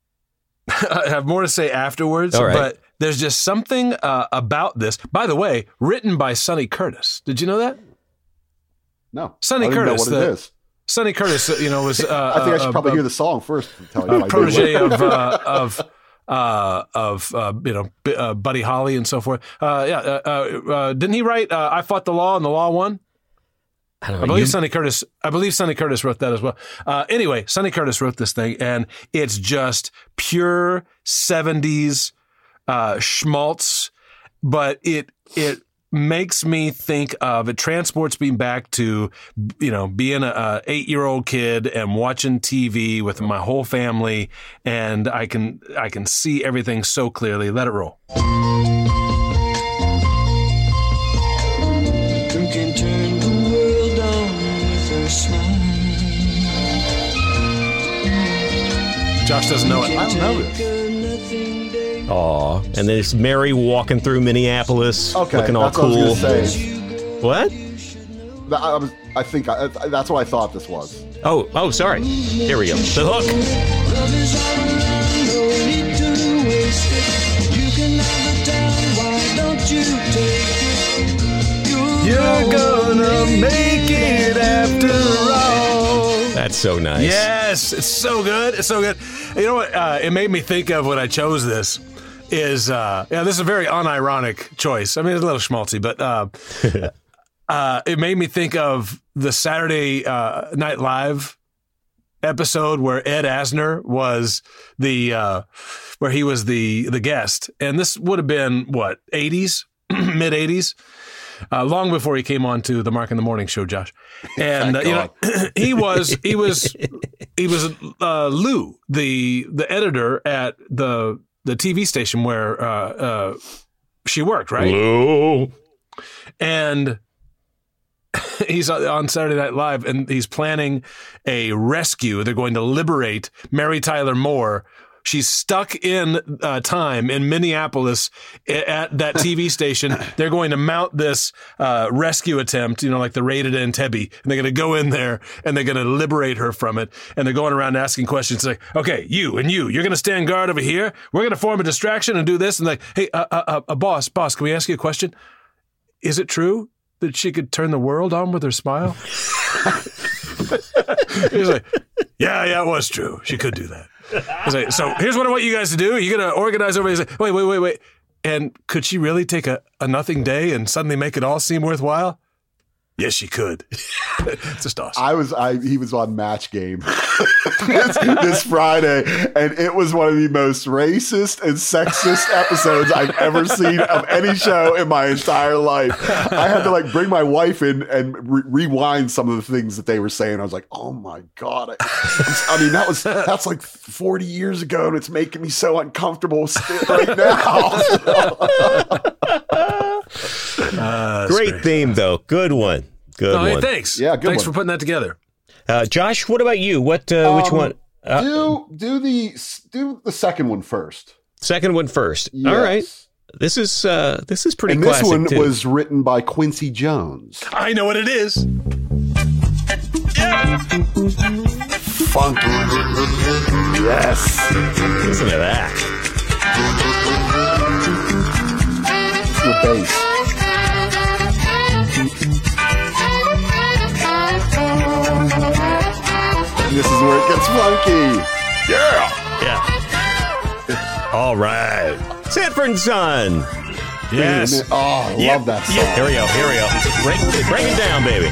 have more to say afterwards, All right. but there's just something uh, about this. By the way, written by Sonny Curtis. Did you know that? No, Sonny I don't even Curtis, know what the- it is. Sonny Curtis, uh, you know, was uh, I think I should uh, probably uh, hear the song first to tell you. if I a do. protege of uh, of uh, of uh, you know B- uh, Buddy Holly and so forth. Uh, yeah, uh, uh, uh, didn't he write uh, "I Fought the Law" and the Law Won? I don't I know. believe you- Sonny Curtis. I believe Sonny Curtis wrote that as well. Uh, anyway, Sonny Curtis wrote this thing, and it's just pure seventies uh, schmaltz. But it it makes me think of it transports me back to you know being a, a eight year old kid and watching T V with my whole family, and I can I can see everything so clearly. Let it roll. Who can turn the world on with her smile? Josh doesn't know it. I don't know this. A nothing day. Aw. And there's Mary walking through Minneapolis, Okay, looking all that's what I cool. was gonna say. What? That- I, was, I think I, that's what I thought this was. Oh, oh, sorry. Here we go. The hook. Love is all around, no need to waste it. You can have the time, why don't you take it? You're gonna make it after all. That's so nice. Yes, it's so good. It's so good. You know what? Uh, it made me think of when I chose this. Is uh, yeah, this is a very unironic choice. I mean, it's a little schmaltzy, but uh, uh, it made me think of the Saturday uh, Night Live episode where Ed Asner was the uh, where he was the the guest, and this would have been what eighties, mid eighties. Uh, long before he came on to the Mark in the Morning show, Josh, and uh, you know he was he was he was uh, Lou, the the editor at the the T V station where uh, uh, she worked, right? Lou. And he's on Saturday Night Live, and he's planning a rescue. They're going to liberate Mary Tyler Moore. She's stuck in uh, time in Minneapolis at that T V station. They're going to mount this uh, rescue attempt, you know, like the raided Entebbe, and they're going to go in there and they're going to liberate her from it. And they're going around asking questions like, okay, you and you, you're going to stand guard over here. We're going to form a distraction and do this. And like, hey, uh, uh, uh, uh, boss, boss, can we ask you a question? Is it true that she could turn the world on with her smile? He's like, yeah, yeah, it was true. She could do that. He's like, so here's what I want you guys to do. You're going to organize over. He's like, wait, wait, wait, wait. And could she really take a, a nothing day and suddenly make it all seem worthwhile? Yes, she could. It's just awesome. I was, I he was on Match Game this, this Friday, and it was one of the most racist and sexist episodes I've ever seen of any show in my entire life. I had to like bring my wife in and re- rewind some of the things that they were saying. I was like, oh my god! I, I mean, that was that's like forty years ago, and it's making me so uncomfortable still right now. Uh, Great great. theme, though. Good one. Good Oh, hey, one. thanks. Yeah, good Thanks one. for putting that together. Uh, Josh, what about you? What? Uh, which Um, one? Uh, do do the do the second one first. second one first. Yes. All right. This is uh, this is pretty And this classic one too. was written by Quincy Jones. I know what it is. Funky. Yes. Listen to that. It's the bass. And this is where it gets funky. Yeah. Yeah. All right. Sanford and Son. Yes. Oh, I Yep. love that song. Yep. Here we go. Here we go. Break, break it down, baby.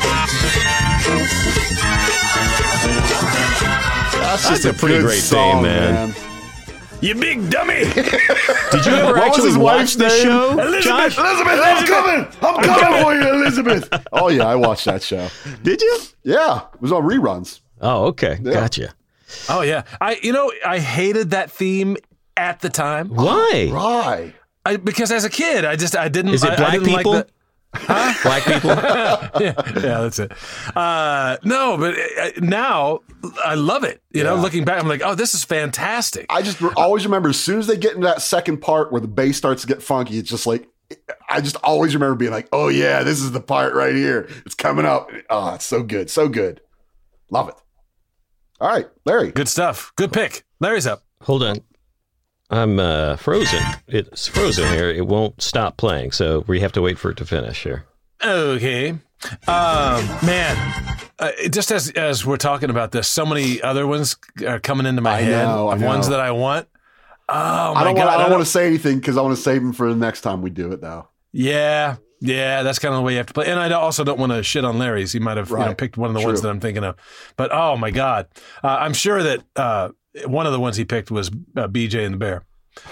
That's, That's a pretty good great song, theme, man. You big dummy. Did you ever What was actually his watch wife's the name? show, Elizabeth. Josh? Elizabeth, I'm coming. I'm coming for you, Elizabeth. Oh yeah, I watched that show. Did you? Yeah, it was on reruns. Oh, okay. Yeah. Gotcha. Oh, yeah. I, you know, I hated that theme at the time. Why? Right. I, because as a kid, I just, I didn't. Is it I, I black didn't people? Like the, Black people? yeah, yeah, that's it. Uh, no, but uh, now I love it. You know, Yeah. looking back, I'm like, oh, this is fantastic. I just re- always remember as soon as they get into that second part where the bass starts to get funky, it's just like, I just always remember being like, oh yeah, this is the part right here. It's coming up. Oh, it's so good. So good. Love it. All right, Larry. Good stuff. Good pick. Larry's up. Hold on. I'm uh, frozen. It's frozen here. It won't stop playing, so we have to wait for it to finish here. Okay. Um, man, uh, just as as we're talking about this, so many other ones are coming into my I head know, I of ones know. that I want. Oh my I don't god! want. I don't I want to say anything because I want to save them for the next time we do it, though. Yeah, yeah, that's kind of the way you have to play. And I also don't want to shit on Larry's. He might have you know, Right. picked one of the True. ones that I'm thinking of. But oh my god, uh, I'm sure that uh, one of the ones he picked was uh, B J and the Bear.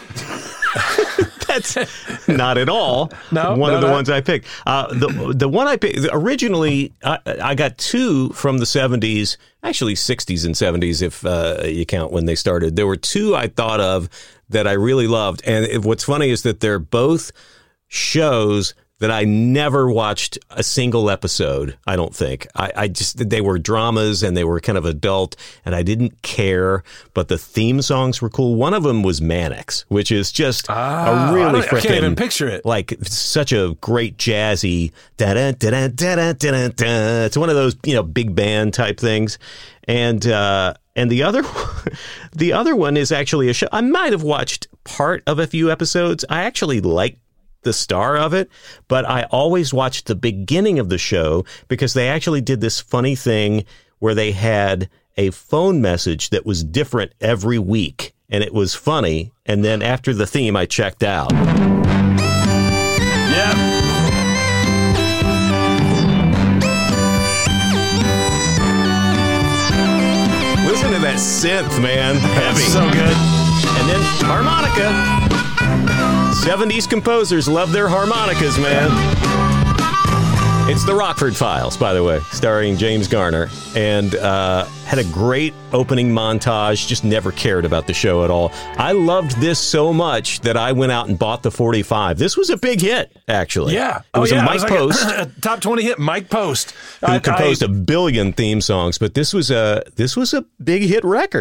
That's not at all No, one no, of the no. ones I picked. Uh, the the one I picked originally, I, I got two from the seventies, actually sixties and seventies if uh, you count when they started. There were two I thought of that I really loved, and it, what's funny is that they're both shows that I never watched a single episode, I don't think. I, I just, they were dramas and they were kind of adult and I didn't care, but the theme songs were cool. One of them was Mannix, which is just Ah, a really I don't- I freaking, can't even picture it. like such a great jazzy, da da da da da da da. It's one of those, you know, big band type things. And, uh, and the other, the other one is actually a show. I might have watched part of a few episodes. I actually liked the star of it, but I always watched the beginning of the show because they actually did this funny thing where they had a phone message that was different every week, and it was funny. And then after the theme, I checked out. Yeah. Listen to that synth, man. Heavy. So good. And then harmonica. seventies composers love their harmonicas, man. It's the Rockford Files, by the way, starring James Garner, and uh, had a great opening montage. Just never cared about the show at all. I loved this so much that I went out and bought the forty-five. This was a big hit, actually. Yeah. It was oh, yeah. a It Mike was like Post. A, a top twenty hit, Mike Post. who composed a billion theme songs, but this was a this was a big hit record.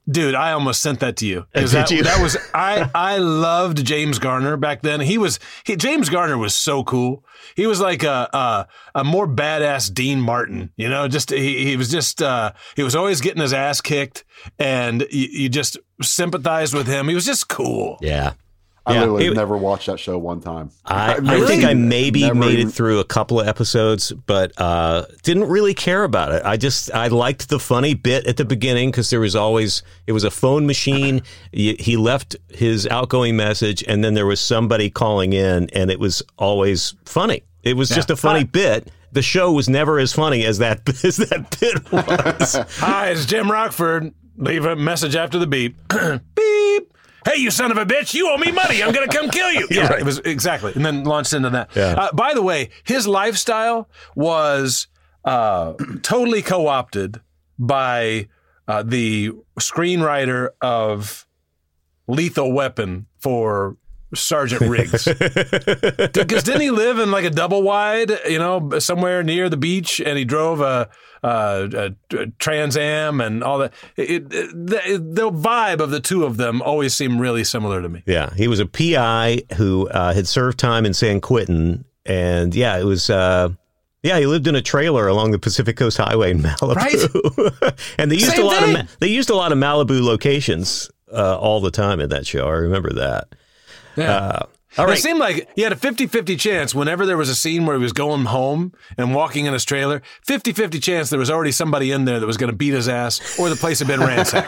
Dude, I almost sent that to you. 'Cause Did that, you? that was I. I loved James Garner back then. He was he, James Garner was so cool. He was like a a, a more badass Dean Martin. You know, just he, he was just uh, he was always getting his ass kicked, and you, you just sympathized with him. He was just cool. Yeah. I Yeah, literally it- never watched that show one time. I, I've I never think seen I it. maybe Never made even- it through a couple of episodes, but uh, didn't really care about it. I just I liked the funny bit at the beginning because there was always it was a phone machine. He he left his outgoing message, and then there was somebody calling in, and it was always funny. It was just a funny Hi. bit. The show was never as funny as that as that bit was. Hi, it's Jim Rockford. Leave a message after the beep. Beep. Hey, you son of a bitch! You owe me money. I'm gonna come kill you. Yeah, Right. it was exactly, and then launched into that. Yeah. Uh, by the way, his lifestyle was uh, totally co-opted by uh, the screenwriter of Lethal Weapon for Sergeant Riggs. Because didn't he live in like a double wide, you know, somewhere near the beach, and he drove a, a, a, a Trans Am and all that. It, it, the, the vibe of the two of them always seemed really similar to me. Yeah, he was a P I who uh, had served time in San Quentin, and yeah, it was. Uh, yeah, he lived in a trailer along the Pacific Coast Highway in Malibu, and they used Same a lot thing. of Ma- they used a lot of Malibu locations uh, all the time in that show. I remember that. Yeah. Uh, all right, It seemed like he had a fifty-fifty chance whenever there was a scene where he was going home and walking in his trailer, fifty-fifty chance there was already somebody in there that was going to beat his ass or the place had been ransacked.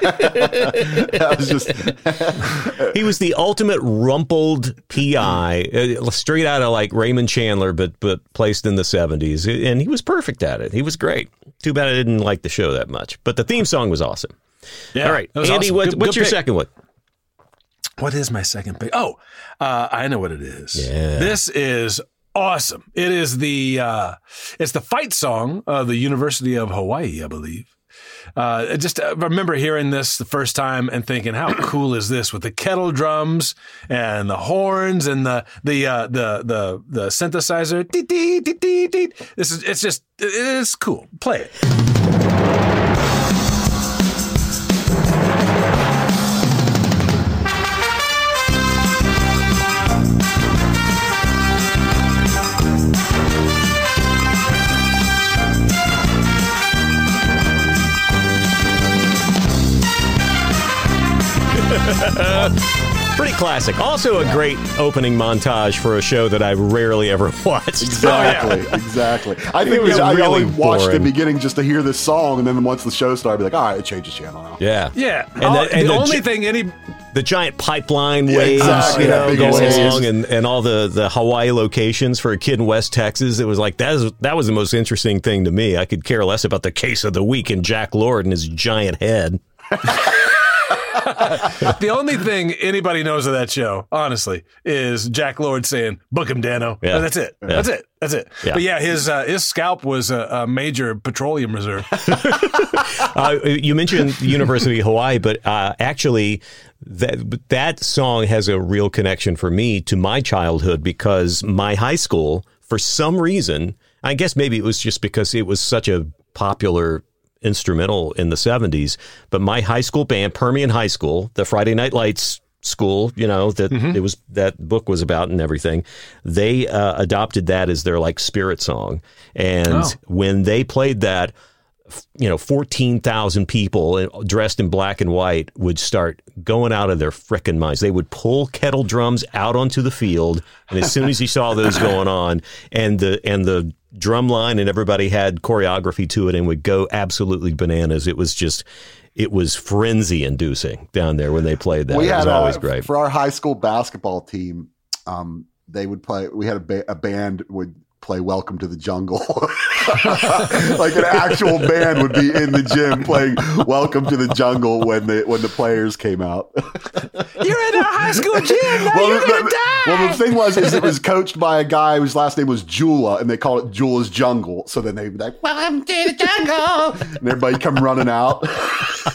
I was just he was the ultimate rumpled P I, uh, straight out of like Raymond Chandler, but but placed in the seventies, and he was perfect at it. He was great. Too bad I didn't like the show that much, but the theme song was awesome. Yeah, All right, that was Andy, awesome. what, Good- what's good your pick. second one? What is my second pick? Oh, uh, I know what it is. Yeah. This is awesome. It is the uh, it's the fight song of the University of Hawaii, I believe. Uh, I just I remember hearing this the first time and thinking, how cool is this with the kettle drums and the horns and the the uh, the the the synthesizer. Dee, dee, dee, dee, dee. This is it's just it's cool. Play it. Pretty classic. Also a great opening montage for a show that I rarely ever watched. exactly, exactly. I think It was I really only watched the boring. beginning just to hear this song, and then once the show started, I'd be like, all right, it changes channel now. Yeah. Yeah. And All- the- and the the only gi- thing any The giant pipeline Yeah, waves, exactly. you know, Yeah, big going waves. along, and, and all the, the Hawaii locations for a kid in West Texas. It was like that was that was the most interesting thing to me. I could care less about the case of the week and Jack Lord and his giant head. The only thing anybody knows of that show, honestly, is Jack Lord saying, "Book him, Dano." Yeah. That's it. That's it. That's it. Yeah. But yeah, his uh, his scalp was a, a major petroleum reserve. Uh, you mentioned the University of Hawaii, but uh, actually, that that song has a real connection for me to my childhood because my high school, for some reason, I guess maybe it was just because it was such a popular instrumental in the seventies, but my high school band, Permian High School, the Friday Night Lights school, you know, that it was that book was about and everything, they uh, adopted that as their like spirit song. And Oh. when they played that, you know, fourteen thousand people dressed in black and white would start going out of their frickin' minds. They would pull kettle drums out onto the field, and as soon as you saw those going on, and the and the drum line and everybody had choreography to it and would go absolutely bananas. It was just, it was frenzy inducing down there when they played that. We it had was uh, always great. for our high school basketball team. Um, they would play. We had a, ba- a band would play "Welcome to the Jungle," like an actual band would be in the gym playing "Welcome to the Jungle" when the when the players came out. You're in a high school gym. Now well, you're the, gonna the- die. well, the thing was, is it was coached by a guy whose last name was Jula, and they called it Jula's Jungle. So then they'd be like, "Welcome to the jungle," and everybody come running out.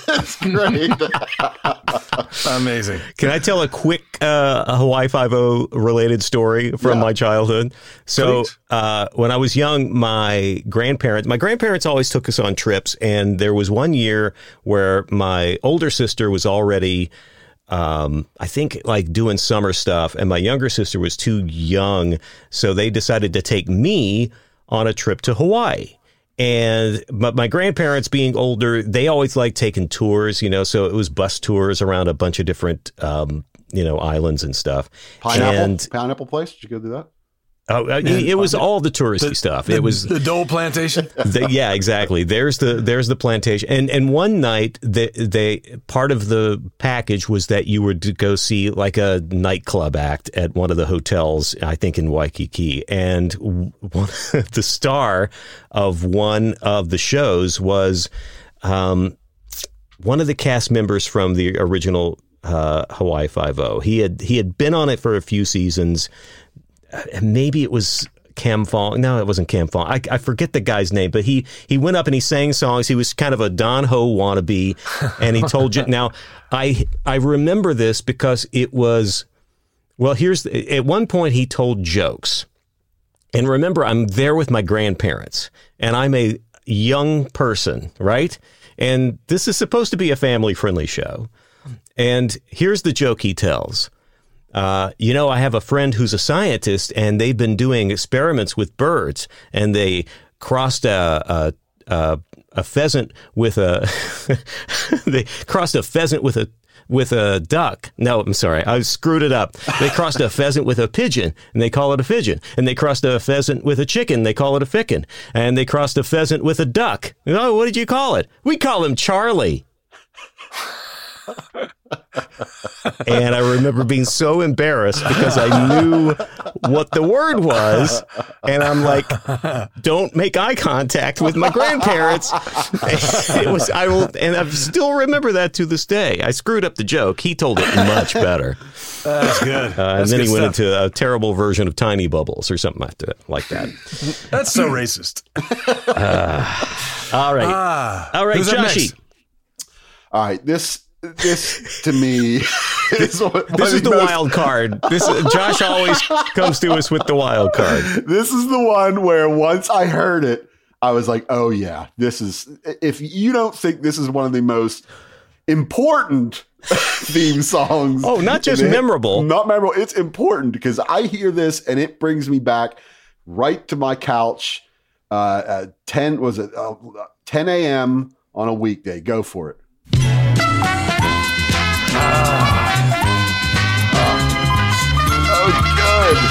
That's great. Amazing. Can I tell a quick uh, Hawaii Five-O related story from Yeah. my childhood? So Please. uh, when I was young, my grandparents, my grandparents always took us on trips. And there was one year where my older sister was already, um, I think, like doing summer stuff. And my younger sister was too young. So they decided to take me on a trip to Hawaii. And but my grandparents being older, they always liked taking tours, you know, so it was bus tours around a bunch of different, um, you know, islands and stuff. Pineapple, And pineapple place. Did you go do that? uh, it, it was all the touristy stuff. It was the Dole Plantation. the, yeah, exactly. There's the there's the plantation, and and one night they, they part of the package was that you were to go see like a nightclub act at one of the hotels, I think in Waikiki, and one, the star of one of the shows was um, one of the cast members from the original uh, Hawaii Five-O. He had he had been on it for a few seasons. Uh, maybe it was Cam Fong. No, it wasn't Cam Fong. I, I forget the guy's name, but he, he went up and he sang songs. He was kind of a Don Ho wannabe, and he told you. Now, I I remember this because it was, well, here's, at one point he told jokes. And remember, I'm there with my grandparents, and I'm a young person, right? And this is supposed to be a family-friendly show. And here's the joke he tells. Uh, you know, I have a friend who's a scientist, and they've been doing experiments with birds, and they crossed a a, a, a pheasant with a they crossed a pheasant with a with a duck. No, I'm sorry, I screwed it up. They crossed a pheasant with a pigeon, and they call it a pigeon. And they crossed a pheasant with a chicken, they call it a fickin. And they crossed a pheasant with a duck. Oh, what did you call it? We call him Charlie. And I remember being so embarrassed because I knew what the word was. And I'm like, don't make eye contact with my grandparents. It was, I will, and I still remember that to this day. I screwed up the joke. He told it much better. That's good. Uh, and That's then good he went stuff. into a terrible version of Tiny Bubbles or something like that. Like that. That's so racist. Uh, all right. Ah, all right, who's up Joshy. next? All right, this this to me is what, This is the most, wild card. This Josh always comes to us with the wild card. This is the one where once I heard it, I was like, "Oh yeah, this is." If you don't think this is one of the most important theme songs, Oh, not just in it- memorable. not memorable. It's important because I hear this and it brings me back right to my couch. Uh, at ten was it uh, ten a.m. on a weekday? Go for it. Oh, good.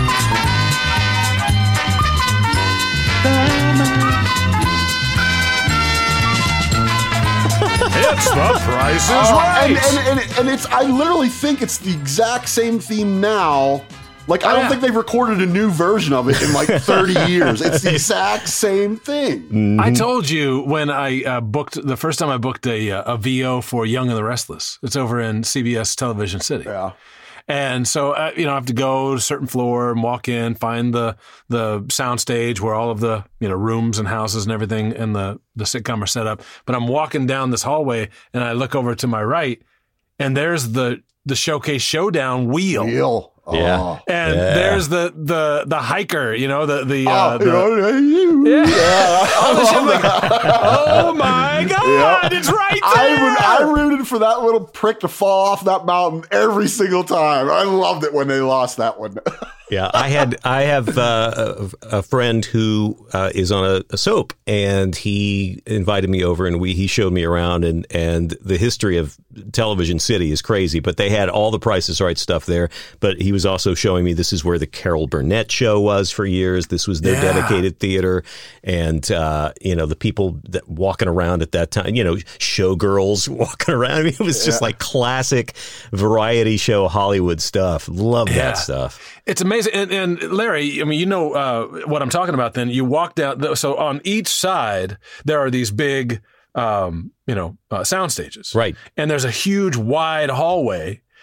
It's the Price is Oh, Right. and, and, and, and it's I literally think it's the exact same theme now. Like I Oh, don't yeah. think they've recorded a new version of it in like thirty years. It's the exact same thing. I told you when I uh, booked the first time I booked a uh, a V O for Young and the Restless. It's over in C B S Television City. Yeah. And so, uh, you know, I have to go to a certain floor and walk in, find the the sound stage where all of the, you know, rooms and houses and everything and the, the sitcom are set up. But I'm walking down this hallway and I look over to my right and there's the the Showcase Showdown wheel. Real. Yeah. Oh. And Yeah. there's the, the the hiker, you know, the the, Oh, uh, the you know, you- Yeah. yeah. I'm like, oh my God, Yeah. it's right there. I, would, I rooted for that little prick to fall off that mountain every single time. I loved it when they lost that one. Yeah, I had I have uh, a, a friend who uh, is on a, a soap, and he invited me over, and we he showed me around, and and the history of Television City is crazy. But they had all the Price is Right stuff there. But he was also showing me this is where the Carol Burnett show was for years. This was their Yeah. dedicated theater, and uh, you know the people that walking around at that time, you know, showgirls walking around. I mean, it was just like classic variety show Hollywood stuff. Love Yeah. that stuff. It's amazing. And, and Larry, I mean, you know uh, what I'm talking about then. You walk down, the, so on each side, there are these big, um, you know, uh, sound stages. Right. And there's a huge wide hallway.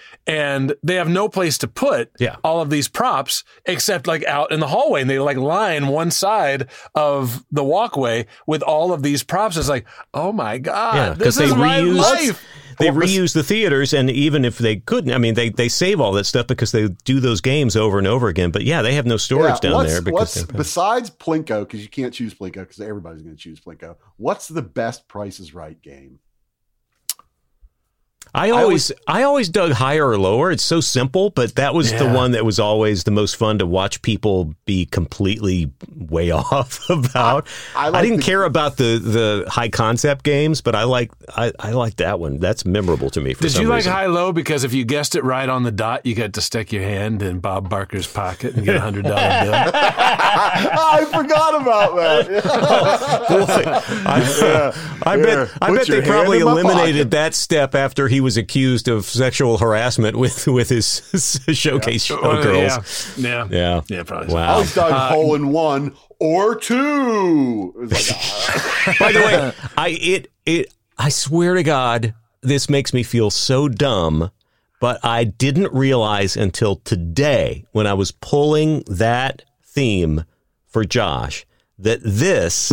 and they have no place to put Yeah. all of these props except like out in the hallway, and they like line one side of the walkway with all of these props. It's like, oh my God, Yeah, this because they is my reuse life. they reuse the theaters, and even if they couldn't, I mean, they, they save all that stuff because they do those games over and over again. But yeah, they have no storage Yeah, down what's- there because what's- they- besides Plinko, because you can't choose Plinko because everybody's going to choose Plinko. What's the best Price is Right game? I always, I always dug higher or lower. It's so simple, but that was the Yeah. one that was always the most fun to watch people be completely way off about. I I, like didn't the- care about the, the high concept games, but I like I, I like that one. That's memorable to me for Did some you like reason. high low because if you guessed it right on the dot, you got to stick your hand in Bob Barker's pocket and get a hundred dollar bill? I forgot about that. Boy, I, I Here, bet I put bet your they probably hand in my eliminated pocket. that step after he was accused of sexual harassment with with his showcase Well, showgirls. Yeah. Yeah. Yeah. Yeah, probably so. I Wow. always dug hole in one or two. It was like, ah. By the way, I it it I swear to God, this makes me feel so dumb, but I didn't realize until today when I was pulling that theme for Josh that this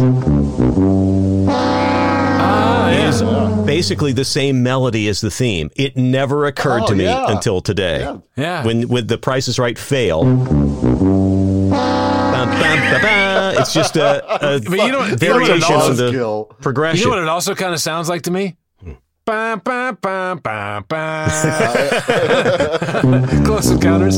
is basically the same melody as the theme. It never occurred Oh, to me yeah. until today. Yeah. Yeah. When when the Price is Right fail. Bum, bum, ba, ba. It's just a, a But you know what- you know what it variation also- of the skill. progression. You know what it also kind of sounds like to me? Ba, ba, ba, ba, ba. Close Encounters.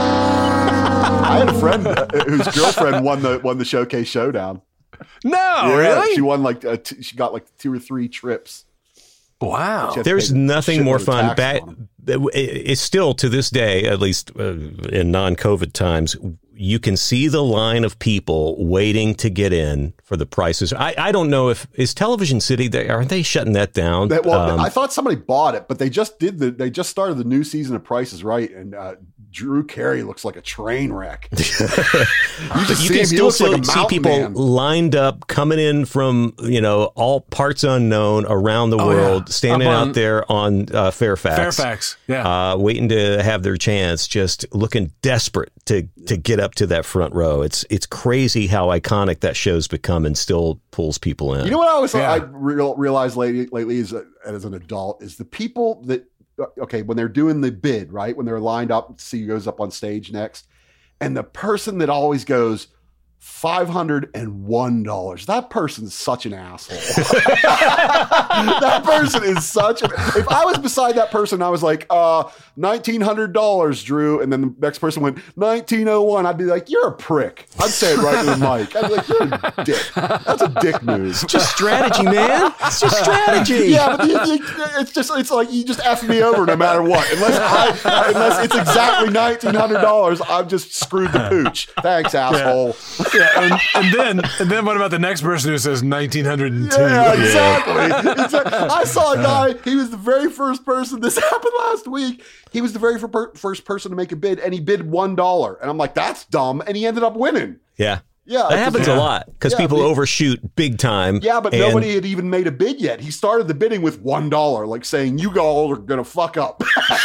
I had a friend uh, whose girlfriend won the won the Showcase Showdown. No, Yeah, really? She won like uh, t- she got like two or three trips. Wow. She had to There's pay nothing more shitload of fun. tax Back, on them. it's still to this day, at least uh, in non-COVID times, you can see the line of people waiting to get in for the prices. I, I don't know if is Television City. They, aren't they shutting that down? That, well, Um, I thought somebody bought it, but they just did the. They just started the new season of Price is Right, and uh, Drew Carey looks like a train wreck. you just But you see can him, he still looks like see, a see mountain people man. lined up, coming in from you know all parts unknown around the Oh, world, yeah. standing Up on- out there on uh, Fairfax, Fairfax. Yeah. uh, waiting to have their chance, just looking desperate to to get up to that front row. It's it's crazy how iconic that show's become and still pulls people in. You know what I always Yeah. I real, realized lately, lately is uh, as an adult is the people that okay when they're doing the bid right when they're lined up to see who goes up on stage next, and the person that always goes five hundred and one dollars. That person's such an asshole. That person is such an. If I was beside that person, I was like, uh, nineteen hundred dollars, Drew, and then the next person went nineteen oh one. I'd be like, you're a prick. I'd say it right to the mic. I'd be like, you're a dick. That's a dick move. just strategy, man. It's just strategy. Yeah, but you, you, it's just it's like you just F me over no matter what. Unless I, unless it's exactly nineteen hundred dollars, I've just screwed the pooch. Thanks, asshole. yeah. And, and then and then what about the next person who says nineteen hundred two? Yeah, exactly. Exactly. I saw a guy. He was the very first person. This happened last week. He was the very fir- first person to make a bid, and he bid one dollar. And I'm like, that's dumb. And he ended up winning. Yeah. Yeah, That happens yeah. a lot because Yeah, people but- overshoot big time. Yeah, but and- nobody had even made a bid yet. He started the bidding with one dollar, like saying, "You all are gonna fuck up."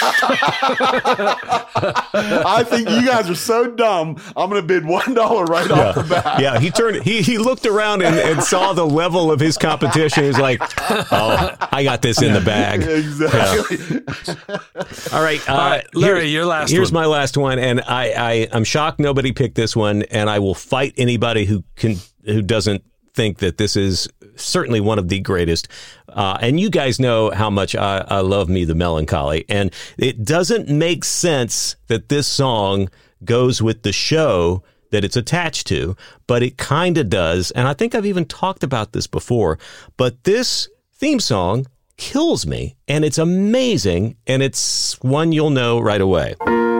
I think you guys are so dumb. I'm gonna bid one dollar right off the bat. Yeah, he turned. He he looked around and, and saw the level of his competition. He was like, "Oh, I got this in the bag." Exactly. All right, uh, All right, Larry, here- your last Here's one. my last one, and I, I I'm shocked nobody picked this one, and I will fight anybody who can who doesn't think that this is certainly one of the greatest. Uh, and you guys know how much I, I love Me the Melancholy, and it doesn't make sense that this song goes with the show that it's attached to, but it kind of does. And I think I've even talked about this before, but this theme song kills me, and it's amazing, and it's one you'll know right away.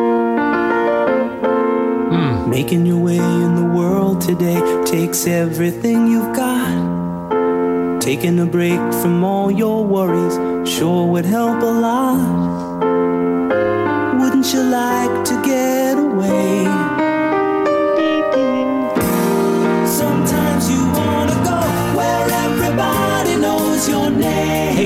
Making your way in the world today takes everything you've got. Taking a break from all your worries sure would help a lot. Wouldn't you like to get away? Sometimes you wanna go where everybody knows your name. Hey,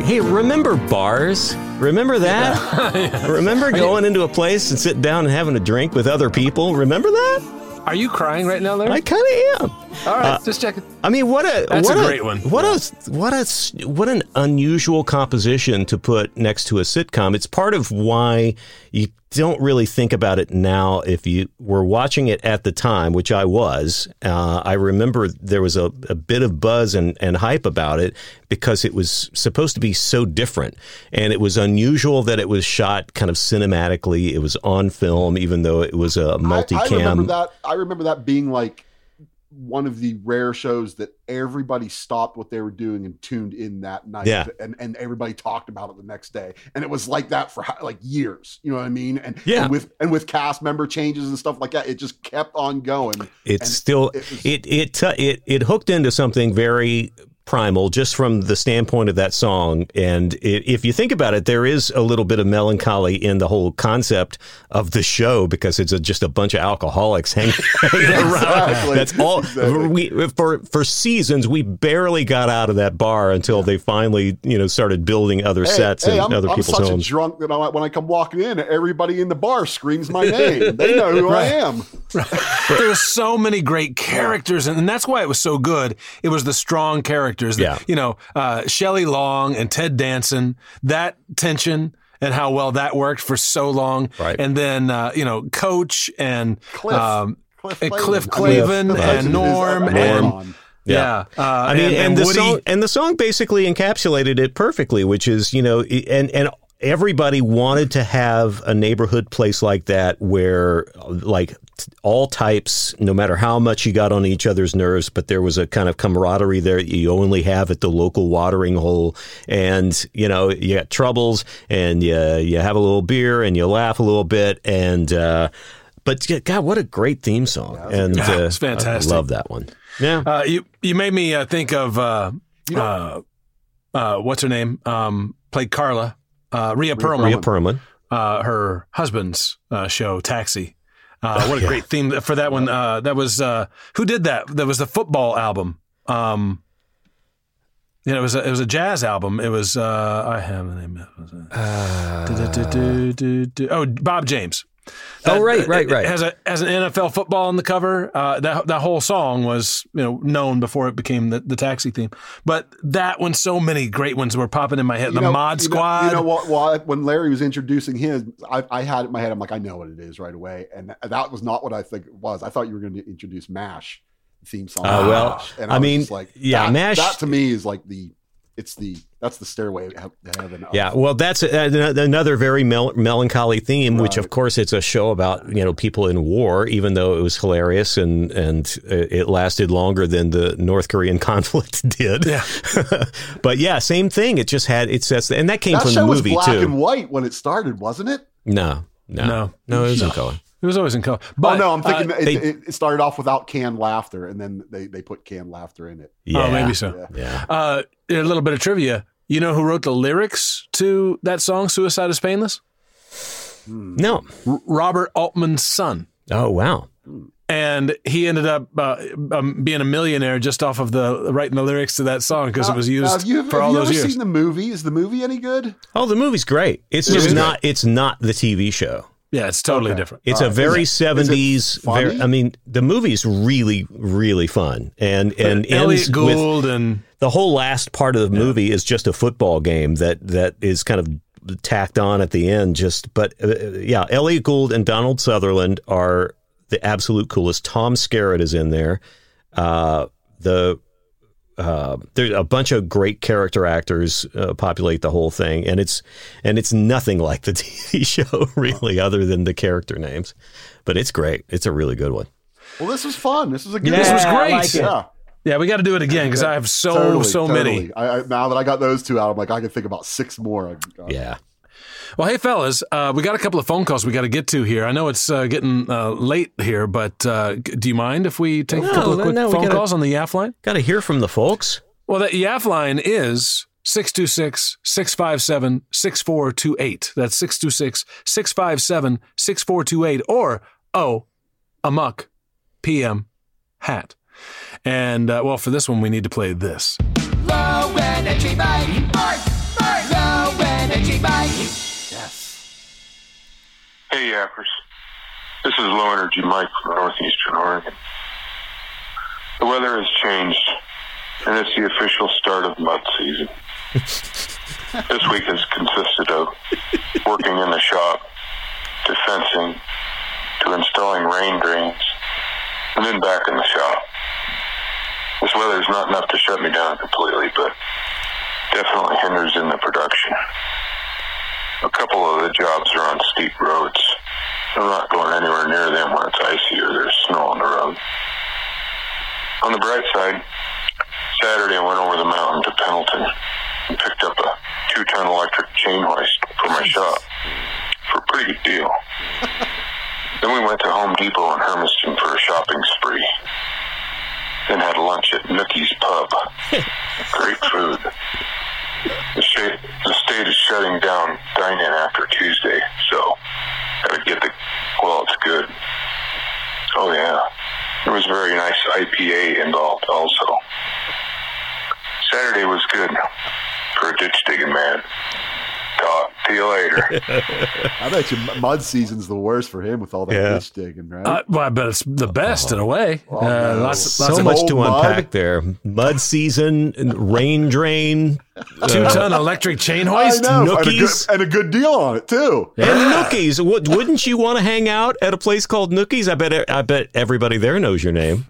hey, remember bars? Remember that? Yeah. Remember going into a place and sitting down and having a drink with other people? Remember that? Are you crying right now, Larry? I kind of am. All right, Uh, just checking. I mean, what a That's what a great one. What a what a what an unusual composition to put next to a sitcom. It's part of why you don't really think about it now. If you were watching it at the time, which I was, uh, I remember there was a, a bit of buzz and, and hype about it because it was supposed to be so different, and it was unusual that it was shot kind of cinematically. It was on film, even though it was a multicam. I, I remember that. I remember that being like one of the rare shows that everybody stopped what they were doing and tuned in that night. Yeah. And, and everybody talked about it the next day. And it was like that for like years, you know what I mean? And, Yeah. and with, and with cast member changes and stuff like that, it just kept on going. It's And still it was- it it uh, it it hooked into something very primal just from the standpoint of that song. And it, if you think about it, there is a little bit of melancholy in the whole concept of the show because it's a, just a bunch of alcoholics hanging, hanging around. Exactly. That's all. Exactly. We for for seasons we barely got out of that bar until they finally you know started building other Hey, sets hey, in I'm, other I'm people's such homes. a drunk that I, when I come walking in, everybody in the bar screams my name. They know who I am. There were so many great characters, and, and that's why it was so good. It was the strong characters. That, Yeah. You know, uh, Shelley Long and Ted Danson, that tension and how well that worked for so long. Right. And then, uh, you know, Coach and Cliff. um, Cliff and Clavin. Cliff I mean, Clavin the and legend is Norm Norm. and Yeah. yeah. Uh, I mean, and, and the Woody. song and the song basically encapsulated it perfectly, which is you know, and and everybody wanted to have a neighborhood place like that where, like, all types, no matter how much you got on each other's nerves, but there was a kind of camaraderie there that you only have at the local watering hole, and you know, you got troubles, and you you have a little beer, and you laugh a little bit, and. uh But God, what a great theme song! And Yeah, uh, it's fantastic. I love that one. Yeah, Uh, you you made me uh, think of uh, uh, uh, what's her name? Um, played Carla, uh, Rhea Perlman. Rhea Perlman. Uh, her husband's uh, show, Taxi. Uh, what a yeah. great theme for that one. Uh, that was uh, who did that? That was the football album. Um, you know, it was a, it was a jazz album. It was uh, I have the name. Was it? Uh, Du-du-du-du-du-du. Oh, Bob James. Oh, right, right, it right. Has a has an N F L football on the cover. Uh, that that whole song was you know known before it became the, the Taxi theme. But that one, so many great ones were popping in my head. You The know- Mod you know- Squad. You know what? Well, when Larry was introducing his, I, I had it in my head. I'm like, I know what it is right away, and that was not what I think it was. I thought you were going to introduce MASH theme song. Oh, well, MASH. and I was mean, just like, yeah, that, MASH- That to me is like the, it's the that's the stairway to heaven. of- Yeah, well, that's a, another very mel- melancholy theme, which, of Right. course, it's a show about you know people in war. Even though it was hilarious and and it lasted longer than the North Korean conflict did. Yeah. But yeah, same thing. It just had it says, and that came that from show the movie was black too. and white when it started, wasn't it? No, no, No. no, it was in color. It was always in color. But, oh no, I'm thinking uh, it, they- it, it started off without canned laughter, and then they, they put canned laughter in it. Yeah, Oh, maybe so. Yeah. Yeah. Uh, a little bit of trivia. You know who wrote the lyrics to that song, Suicide is Painless? No. R- Robert Altman's son. Oh wow. And he ended up uh, um, being a millionaire just off of the writing the lyrics to that song because it was used Now, have you, for have all you those ever years. seen the movie? Is the movie any good? Oh, the movie's great. It's It just is not. It's not the T V show. Yeah, it's totally Okay. different. It's All a right. very Is it- seventies. is it funny? Very, I mean, the movie's really, really fun, and and Elliot ends with Gould and the whole last part of the movie is just a football game that that is kind of tacked on at the end. Just, but uh, yeah, Elliot Gould and Donald Sutherland are the absolute coolest. Tom Skerritt is in there. Uh, the uh, there's a bunch of great character actors uh, populate the whole thing, and it's and it's nothing like the T V show really, other than the character names. But it's great. It's a really good one. Well, this was fun. This was a good. This was one. great. I like it. Yeah. yeah, we got to do it again because I have so Totally, so totally. many. I, I, now that I got those two out, I'm like, I can think about six more. I- Yeah. Well, hey fellas, uh, we got a couple of phone calls we got to get to here. I know it's uh, getting uh, late here, but uh, g- do you mind if we take No, a couple of no, quick no, we phone gotta- calls on the Y A F line? Got to hear from the folks. Well, that Y A F line is six two six, six five seven, six four two eight. That's six two six, six five seven, six four two eight, or oh, Amok P M hat. And uh, well, for this one, we need to play this. Low energy Mike, Mark, Mark. Energy Mike. Yes. Hey, Yappers. This is Low Energy Mike from Northeastern Oregon. The weather has changed, and it's the official start of mud season. This week has consisted of working in the shop, to fencing, to installing rain drains, and then back in the shop. This weather is not enough to shut me down completely, but definitely hinders in the production. A couple of the jobs are on steep roads. I'm not going anywhere near them when it's icy or there's snow on the road. On the bright side, Saturday I went over the mountain to Pendleton and picked up a two-ton electric chain hoist for my shop for a pretty good deal. Then we went to Home Depot in Hermiston for a shopping spree. Then had lunch at Nookie's Pub. Great food. The state, the state is shutting down dine-in after Tuesday, so gotta get the, well, it's good. Oh yeah. There was a very nice I P A involved also. Saturday was good for a ditch digging man. Talk to you later. I bet you mud season's the worst for him with all that Yeah. ditch digging, right? Uh, well, I bet it's the best in a way. Oh, uh, no. lots, lots So of much old to mud. unpack there. Mud season, rain drain, two-ton electric chain I hoist. know, and a, good, Nookies. and a good deal on it too. and Nookies. Would, wouldn't you want to hang out at a place called Nookies? I bet. I bet everybody there knows your name.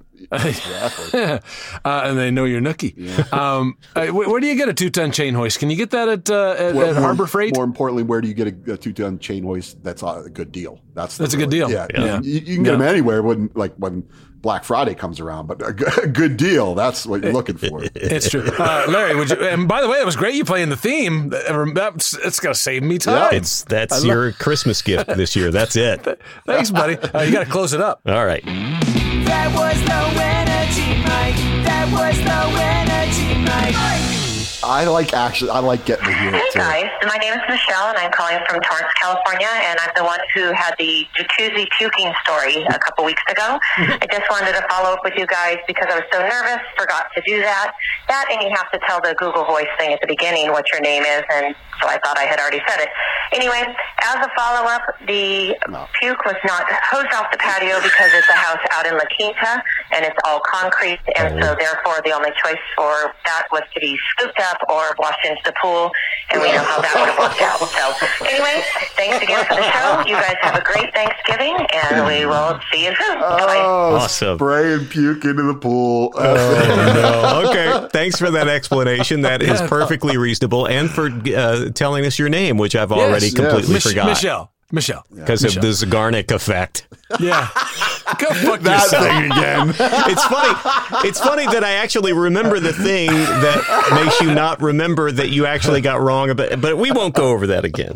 uh, and they know you're Nookie. Um, uh, where, where do you get a two-ton chain hoist? Can you get that at, uh, at, Well, at more- Harbor Freight? More importantly, where do you get a, a two-ton chain hoist? That's a good deal. That's the That's a good really- deal. Yeah, Yeah. You, you can get Yeah. them anywhere when like when Black Friday comes around, but a, g- a good deal. That's what you're looking for. It's true. Uh, Larry, would you? And by the way, it was great you playing the theme. That's it's gonna save me time. It's that's your Christmas gift this year. That's it. Thanks, buddy. Uh, you got to close it up. All right. That was Low Energy Mike. That was Low Energy Mike. I like actually. I like getting to hear Hey it too. guys, my name is Michelle and I'm calling from Torrance, California, and I'm the one who had the jacuzzi puking story a couple weeks ago. I just wanted to follow up with you guys because I was so nervous, forgot to do that. That and you have to tell the Google Voice thing at the beginning what your name is, and so I thought I had already said it. Anyway, as a follow-up, the No. puke was not hosed off the patio because it's a house out in La Quinta and it's all concrete, and so therefore the only choice for that was to be scooped up or washed into the pool, and we know how that would have worked out. So anyway, thanks again for the show. You guys have a great Thanksgiving, and we will see you soon. Bye-bye. Oh, Awesome. spray and puke into the pool. Oh, no. Okay. Thanks for that explanation. That is perfectly reasonable, and for uh, telling us your name, which I've already yes. completely Mich- forgot Michelle. Michelle. because of the Zygarnik effect. Yeah. Go fuck that yourself. thing again. It's funny. It's funny that I actually remember the thing that makes you not remember that you actually got wrong. But but we won't go over that again.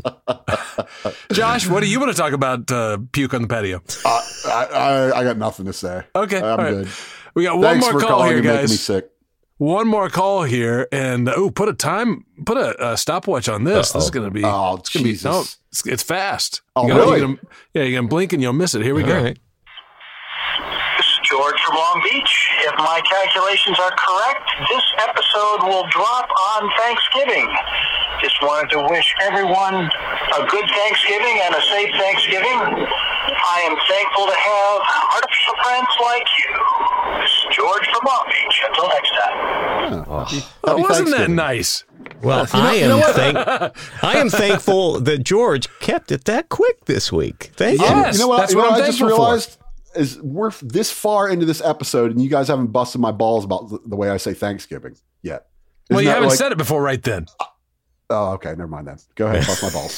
Josh, what do you want to talk about? Uh, puke on the patio. Uh, I, I, I got nothing to say. Okay, I'm all right. good. We got one Thanks more for call calling here, and making me guys. sick. One more call here, and oh, put a time, put a, a stopwatch on this. This is going to be. Oh, it's gonna be, Jesus. no, it's, it's fast. Oh, You gotta- really? you're gonna- yeah, you're gonna blink and you'll miss it. Here we All go. right. This is George from Long Beach. If my calculations are correct, this episode will drop on Thanksgiving. Just wanted to wish everyone a good Thanksgiving and a safe Thanksgiving. I am thankful to have artificial friends like you. This is George from Long Beach. Until next time. Oh, Happy wasn't that Thanksgiving. nice? Well, I am thank I am thankful that George kept it that quick this week. Thank you. Yes, you know what? that's you know what what I'm I just thankful for. realized is we're this far into this episode, and you guys haven't busted my balls about the, the way I say Thanksgiving yet. Well, Isn't you that haven't like- said it before, right then. Oh, okay. Never mind then. Go ahead, bust my balls.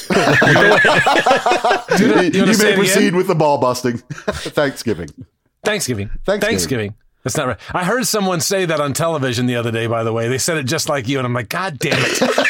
you you wanna you say may it proceed again? with the ball busting. Thanksgiving. Thanksgiving. Thanksgiving. Thanksgiving. That's not right. I heard someone say that on television the other day, by the way. They said it just like you, and I'm like, God damn it.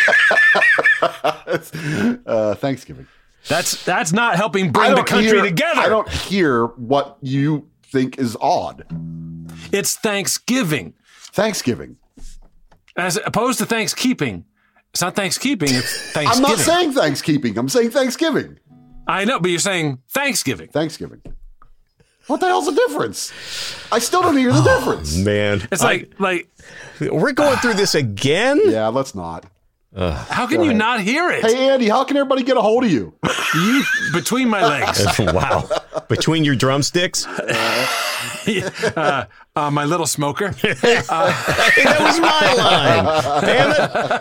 uh, Thanksgiving. That's that's not helping I bring the don't country hear, together. I don't hear what you think is odd. It's Thanksgiving. Thanksgiving. As opposed to Thankskeeping. It's not Thankskeeping, it's I'm Thanksgiving. not saying Thanksgiving. I'm saying Thanksgiving. I know, but you're saying Thanksgiving. Thanksgiving. What the hell's the difference? I still don't hear the difference. Man, It's like like we're going through this again. Yeah, let's not. Uh, How can you not hear it? Hey, Andy, how can everybody get a hold of you? You between my legs. wow. Between your drumsticks? uh, uh, my little smoker. Hey, that was my line. Damn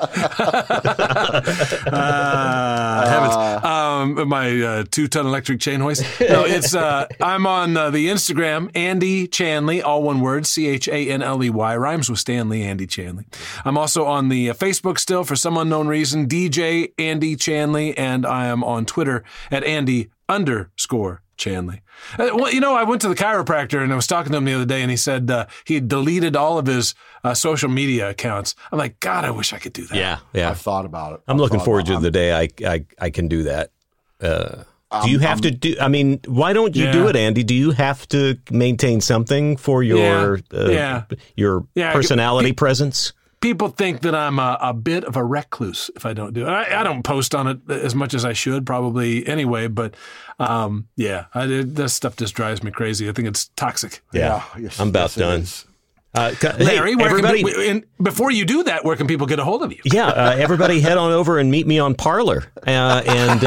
it. uh, heavens. Um, my uh, two-ton electric chain hoist. No, it's, uh, I'm on uh, the Instagram, Andy Chanley, all one word, C H A N L E Y, rhymes with Stanley, Andy Chanley. I'm also on the uh, Facebook still, for some unknown reason, D J Andy Chanley, and I am on Twitter at Andy underscore Chanley. Uh, well, you know, I went to the chiropractor and I was talking to him the other day, and he said uh, he had deleted all of his uh, social media accounts. I'm like, God, I wish I could do that. Yeah, yeah. I've thought about it. I'm I've looking thought forward about to it. the day I, I, I can do that. Uh, Um, do you have um, to do, I mean, why don't you Yeah. do it, Andy? Do you have to maintain something for your, Yeah. uh, Yeah. your Yeah. personality presence? People think that I'm a, a bit of a recluse if I don't do it. I, I don't post on it as much as I should, probably anyway. But um, yeah, I, it, this stuff just drives me crazy. I think it's toxic. Yeah, yes, I'm about yes, it done. is. Uh, c- Larry, hey, where everybody, can we, and before you do that, where can people get a hold of you? yeah, uh, everybody head on over and meet me on Parler. Uh, and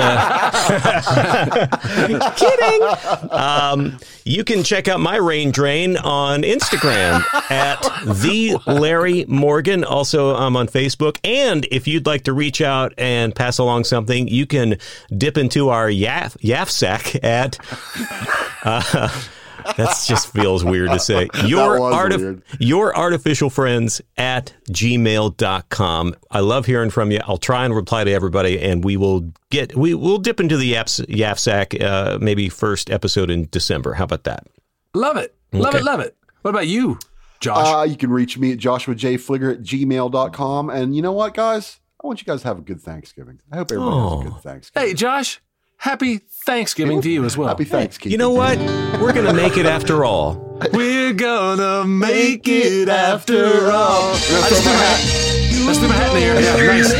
uh, kidding. Um, you can check out my rain drain on Instagram at the Larry Morgan. Also, I'm on Facebook. And if you'd like to reach out and pass along something, you can dip into our Yaf, Yaf sack at. Uh, That just feels weird to say. Your, was artif- weird. your artificial friends at gmail dot com. I love hearing from you. I'll try and reply to everybody, and we will get we will dip into the Yaf, Yaf sack uh, maybe first episode in December. How about that? Love it. Love Okay. it. Love it. What about you, Josh? Uh, you can reach me at joshua j fligger at gmail dot com. And you know what, guys? I want you guys to have a good Thanksgiving. I hope everybody Oh. has a good Thanksgiving. hey, Josh, happy Thanksgiving to you as well. Happy Thanksgiving. You know what? We're gonna make it after all. We're gonna make it after all. I just threw my hat. Let's throw my hat in the air. Yeah, nice.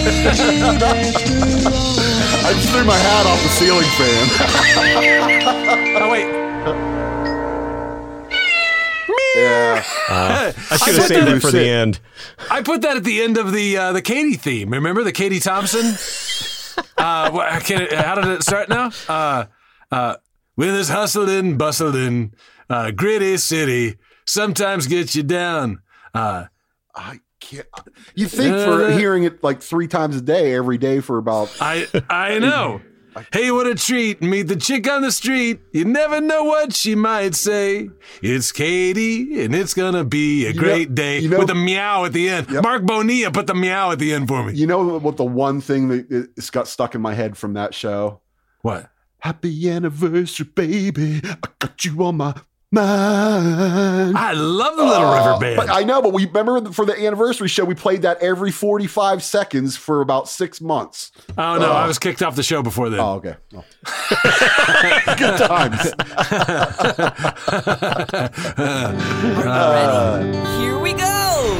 I just threw my hat off the ceiling fan. Oh, wait. Yeah. I should I have put saved that- it for the end. I put that at the end of the uh, the Katie theme. Remember the Katie Thompson? uh, what, I can't, how did it start now? Uh, uh, when this hustling, bustling, uh, gritty city sometimes gets you down. Uh, I can't. You think for hearing it like three times a day, every day for about. I I know. Hey, what a treat. Meet the chick on the street. You never know what she might say. It's Katie, and it's going to be a You great know- day. you know- with the meow at the end. Yep. Mark Bonilla put the meow at the end for me. You know what the one thing that it's got stuck in my head from that show? What? Happy anniversary, baby. I got you on my mind. I love the Little River Band. But I know, but we remember for the anniversary show, we played that every forty-five seconds for about six months. Oh, no, I was kicked off the show before then. Oh, okay. Oh. Good times. Here we go.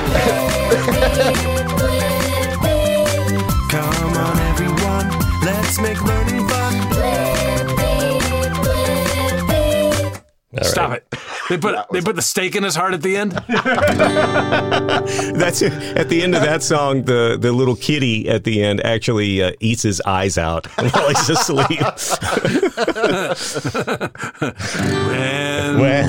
Come on, everyone, let's make learning fun. All Stop right. it. They put they put the stake in his heart at the end. That's it. At the end of that song, the, the little kitty at the end actually uh, eats his eyes out while he's asleep. when When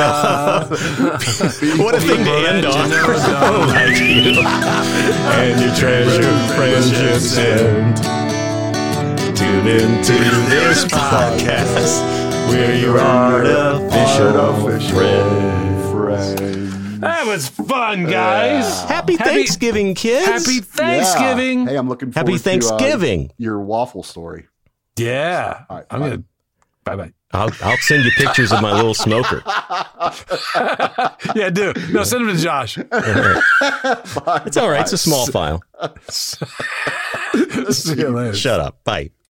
the- what a thing to end on. Like you and your treasured friendships end. Tune into this podcast. We're your artificial, Artificial friends. friends. that was fun, guys. Happy Thanksgiving, kids. Happy Thanksgiving. Yeah. Hey, I'm looking forward Happy Thanksgiving. to uh, your waffle story. Yeah. All right, I'm bye. gonna bye bye. I'll, I'll send you pictures of my little smoker. Yeah, do. No, send them to Josh. It's all right. It's a small file. See you later. Shut up. Bye.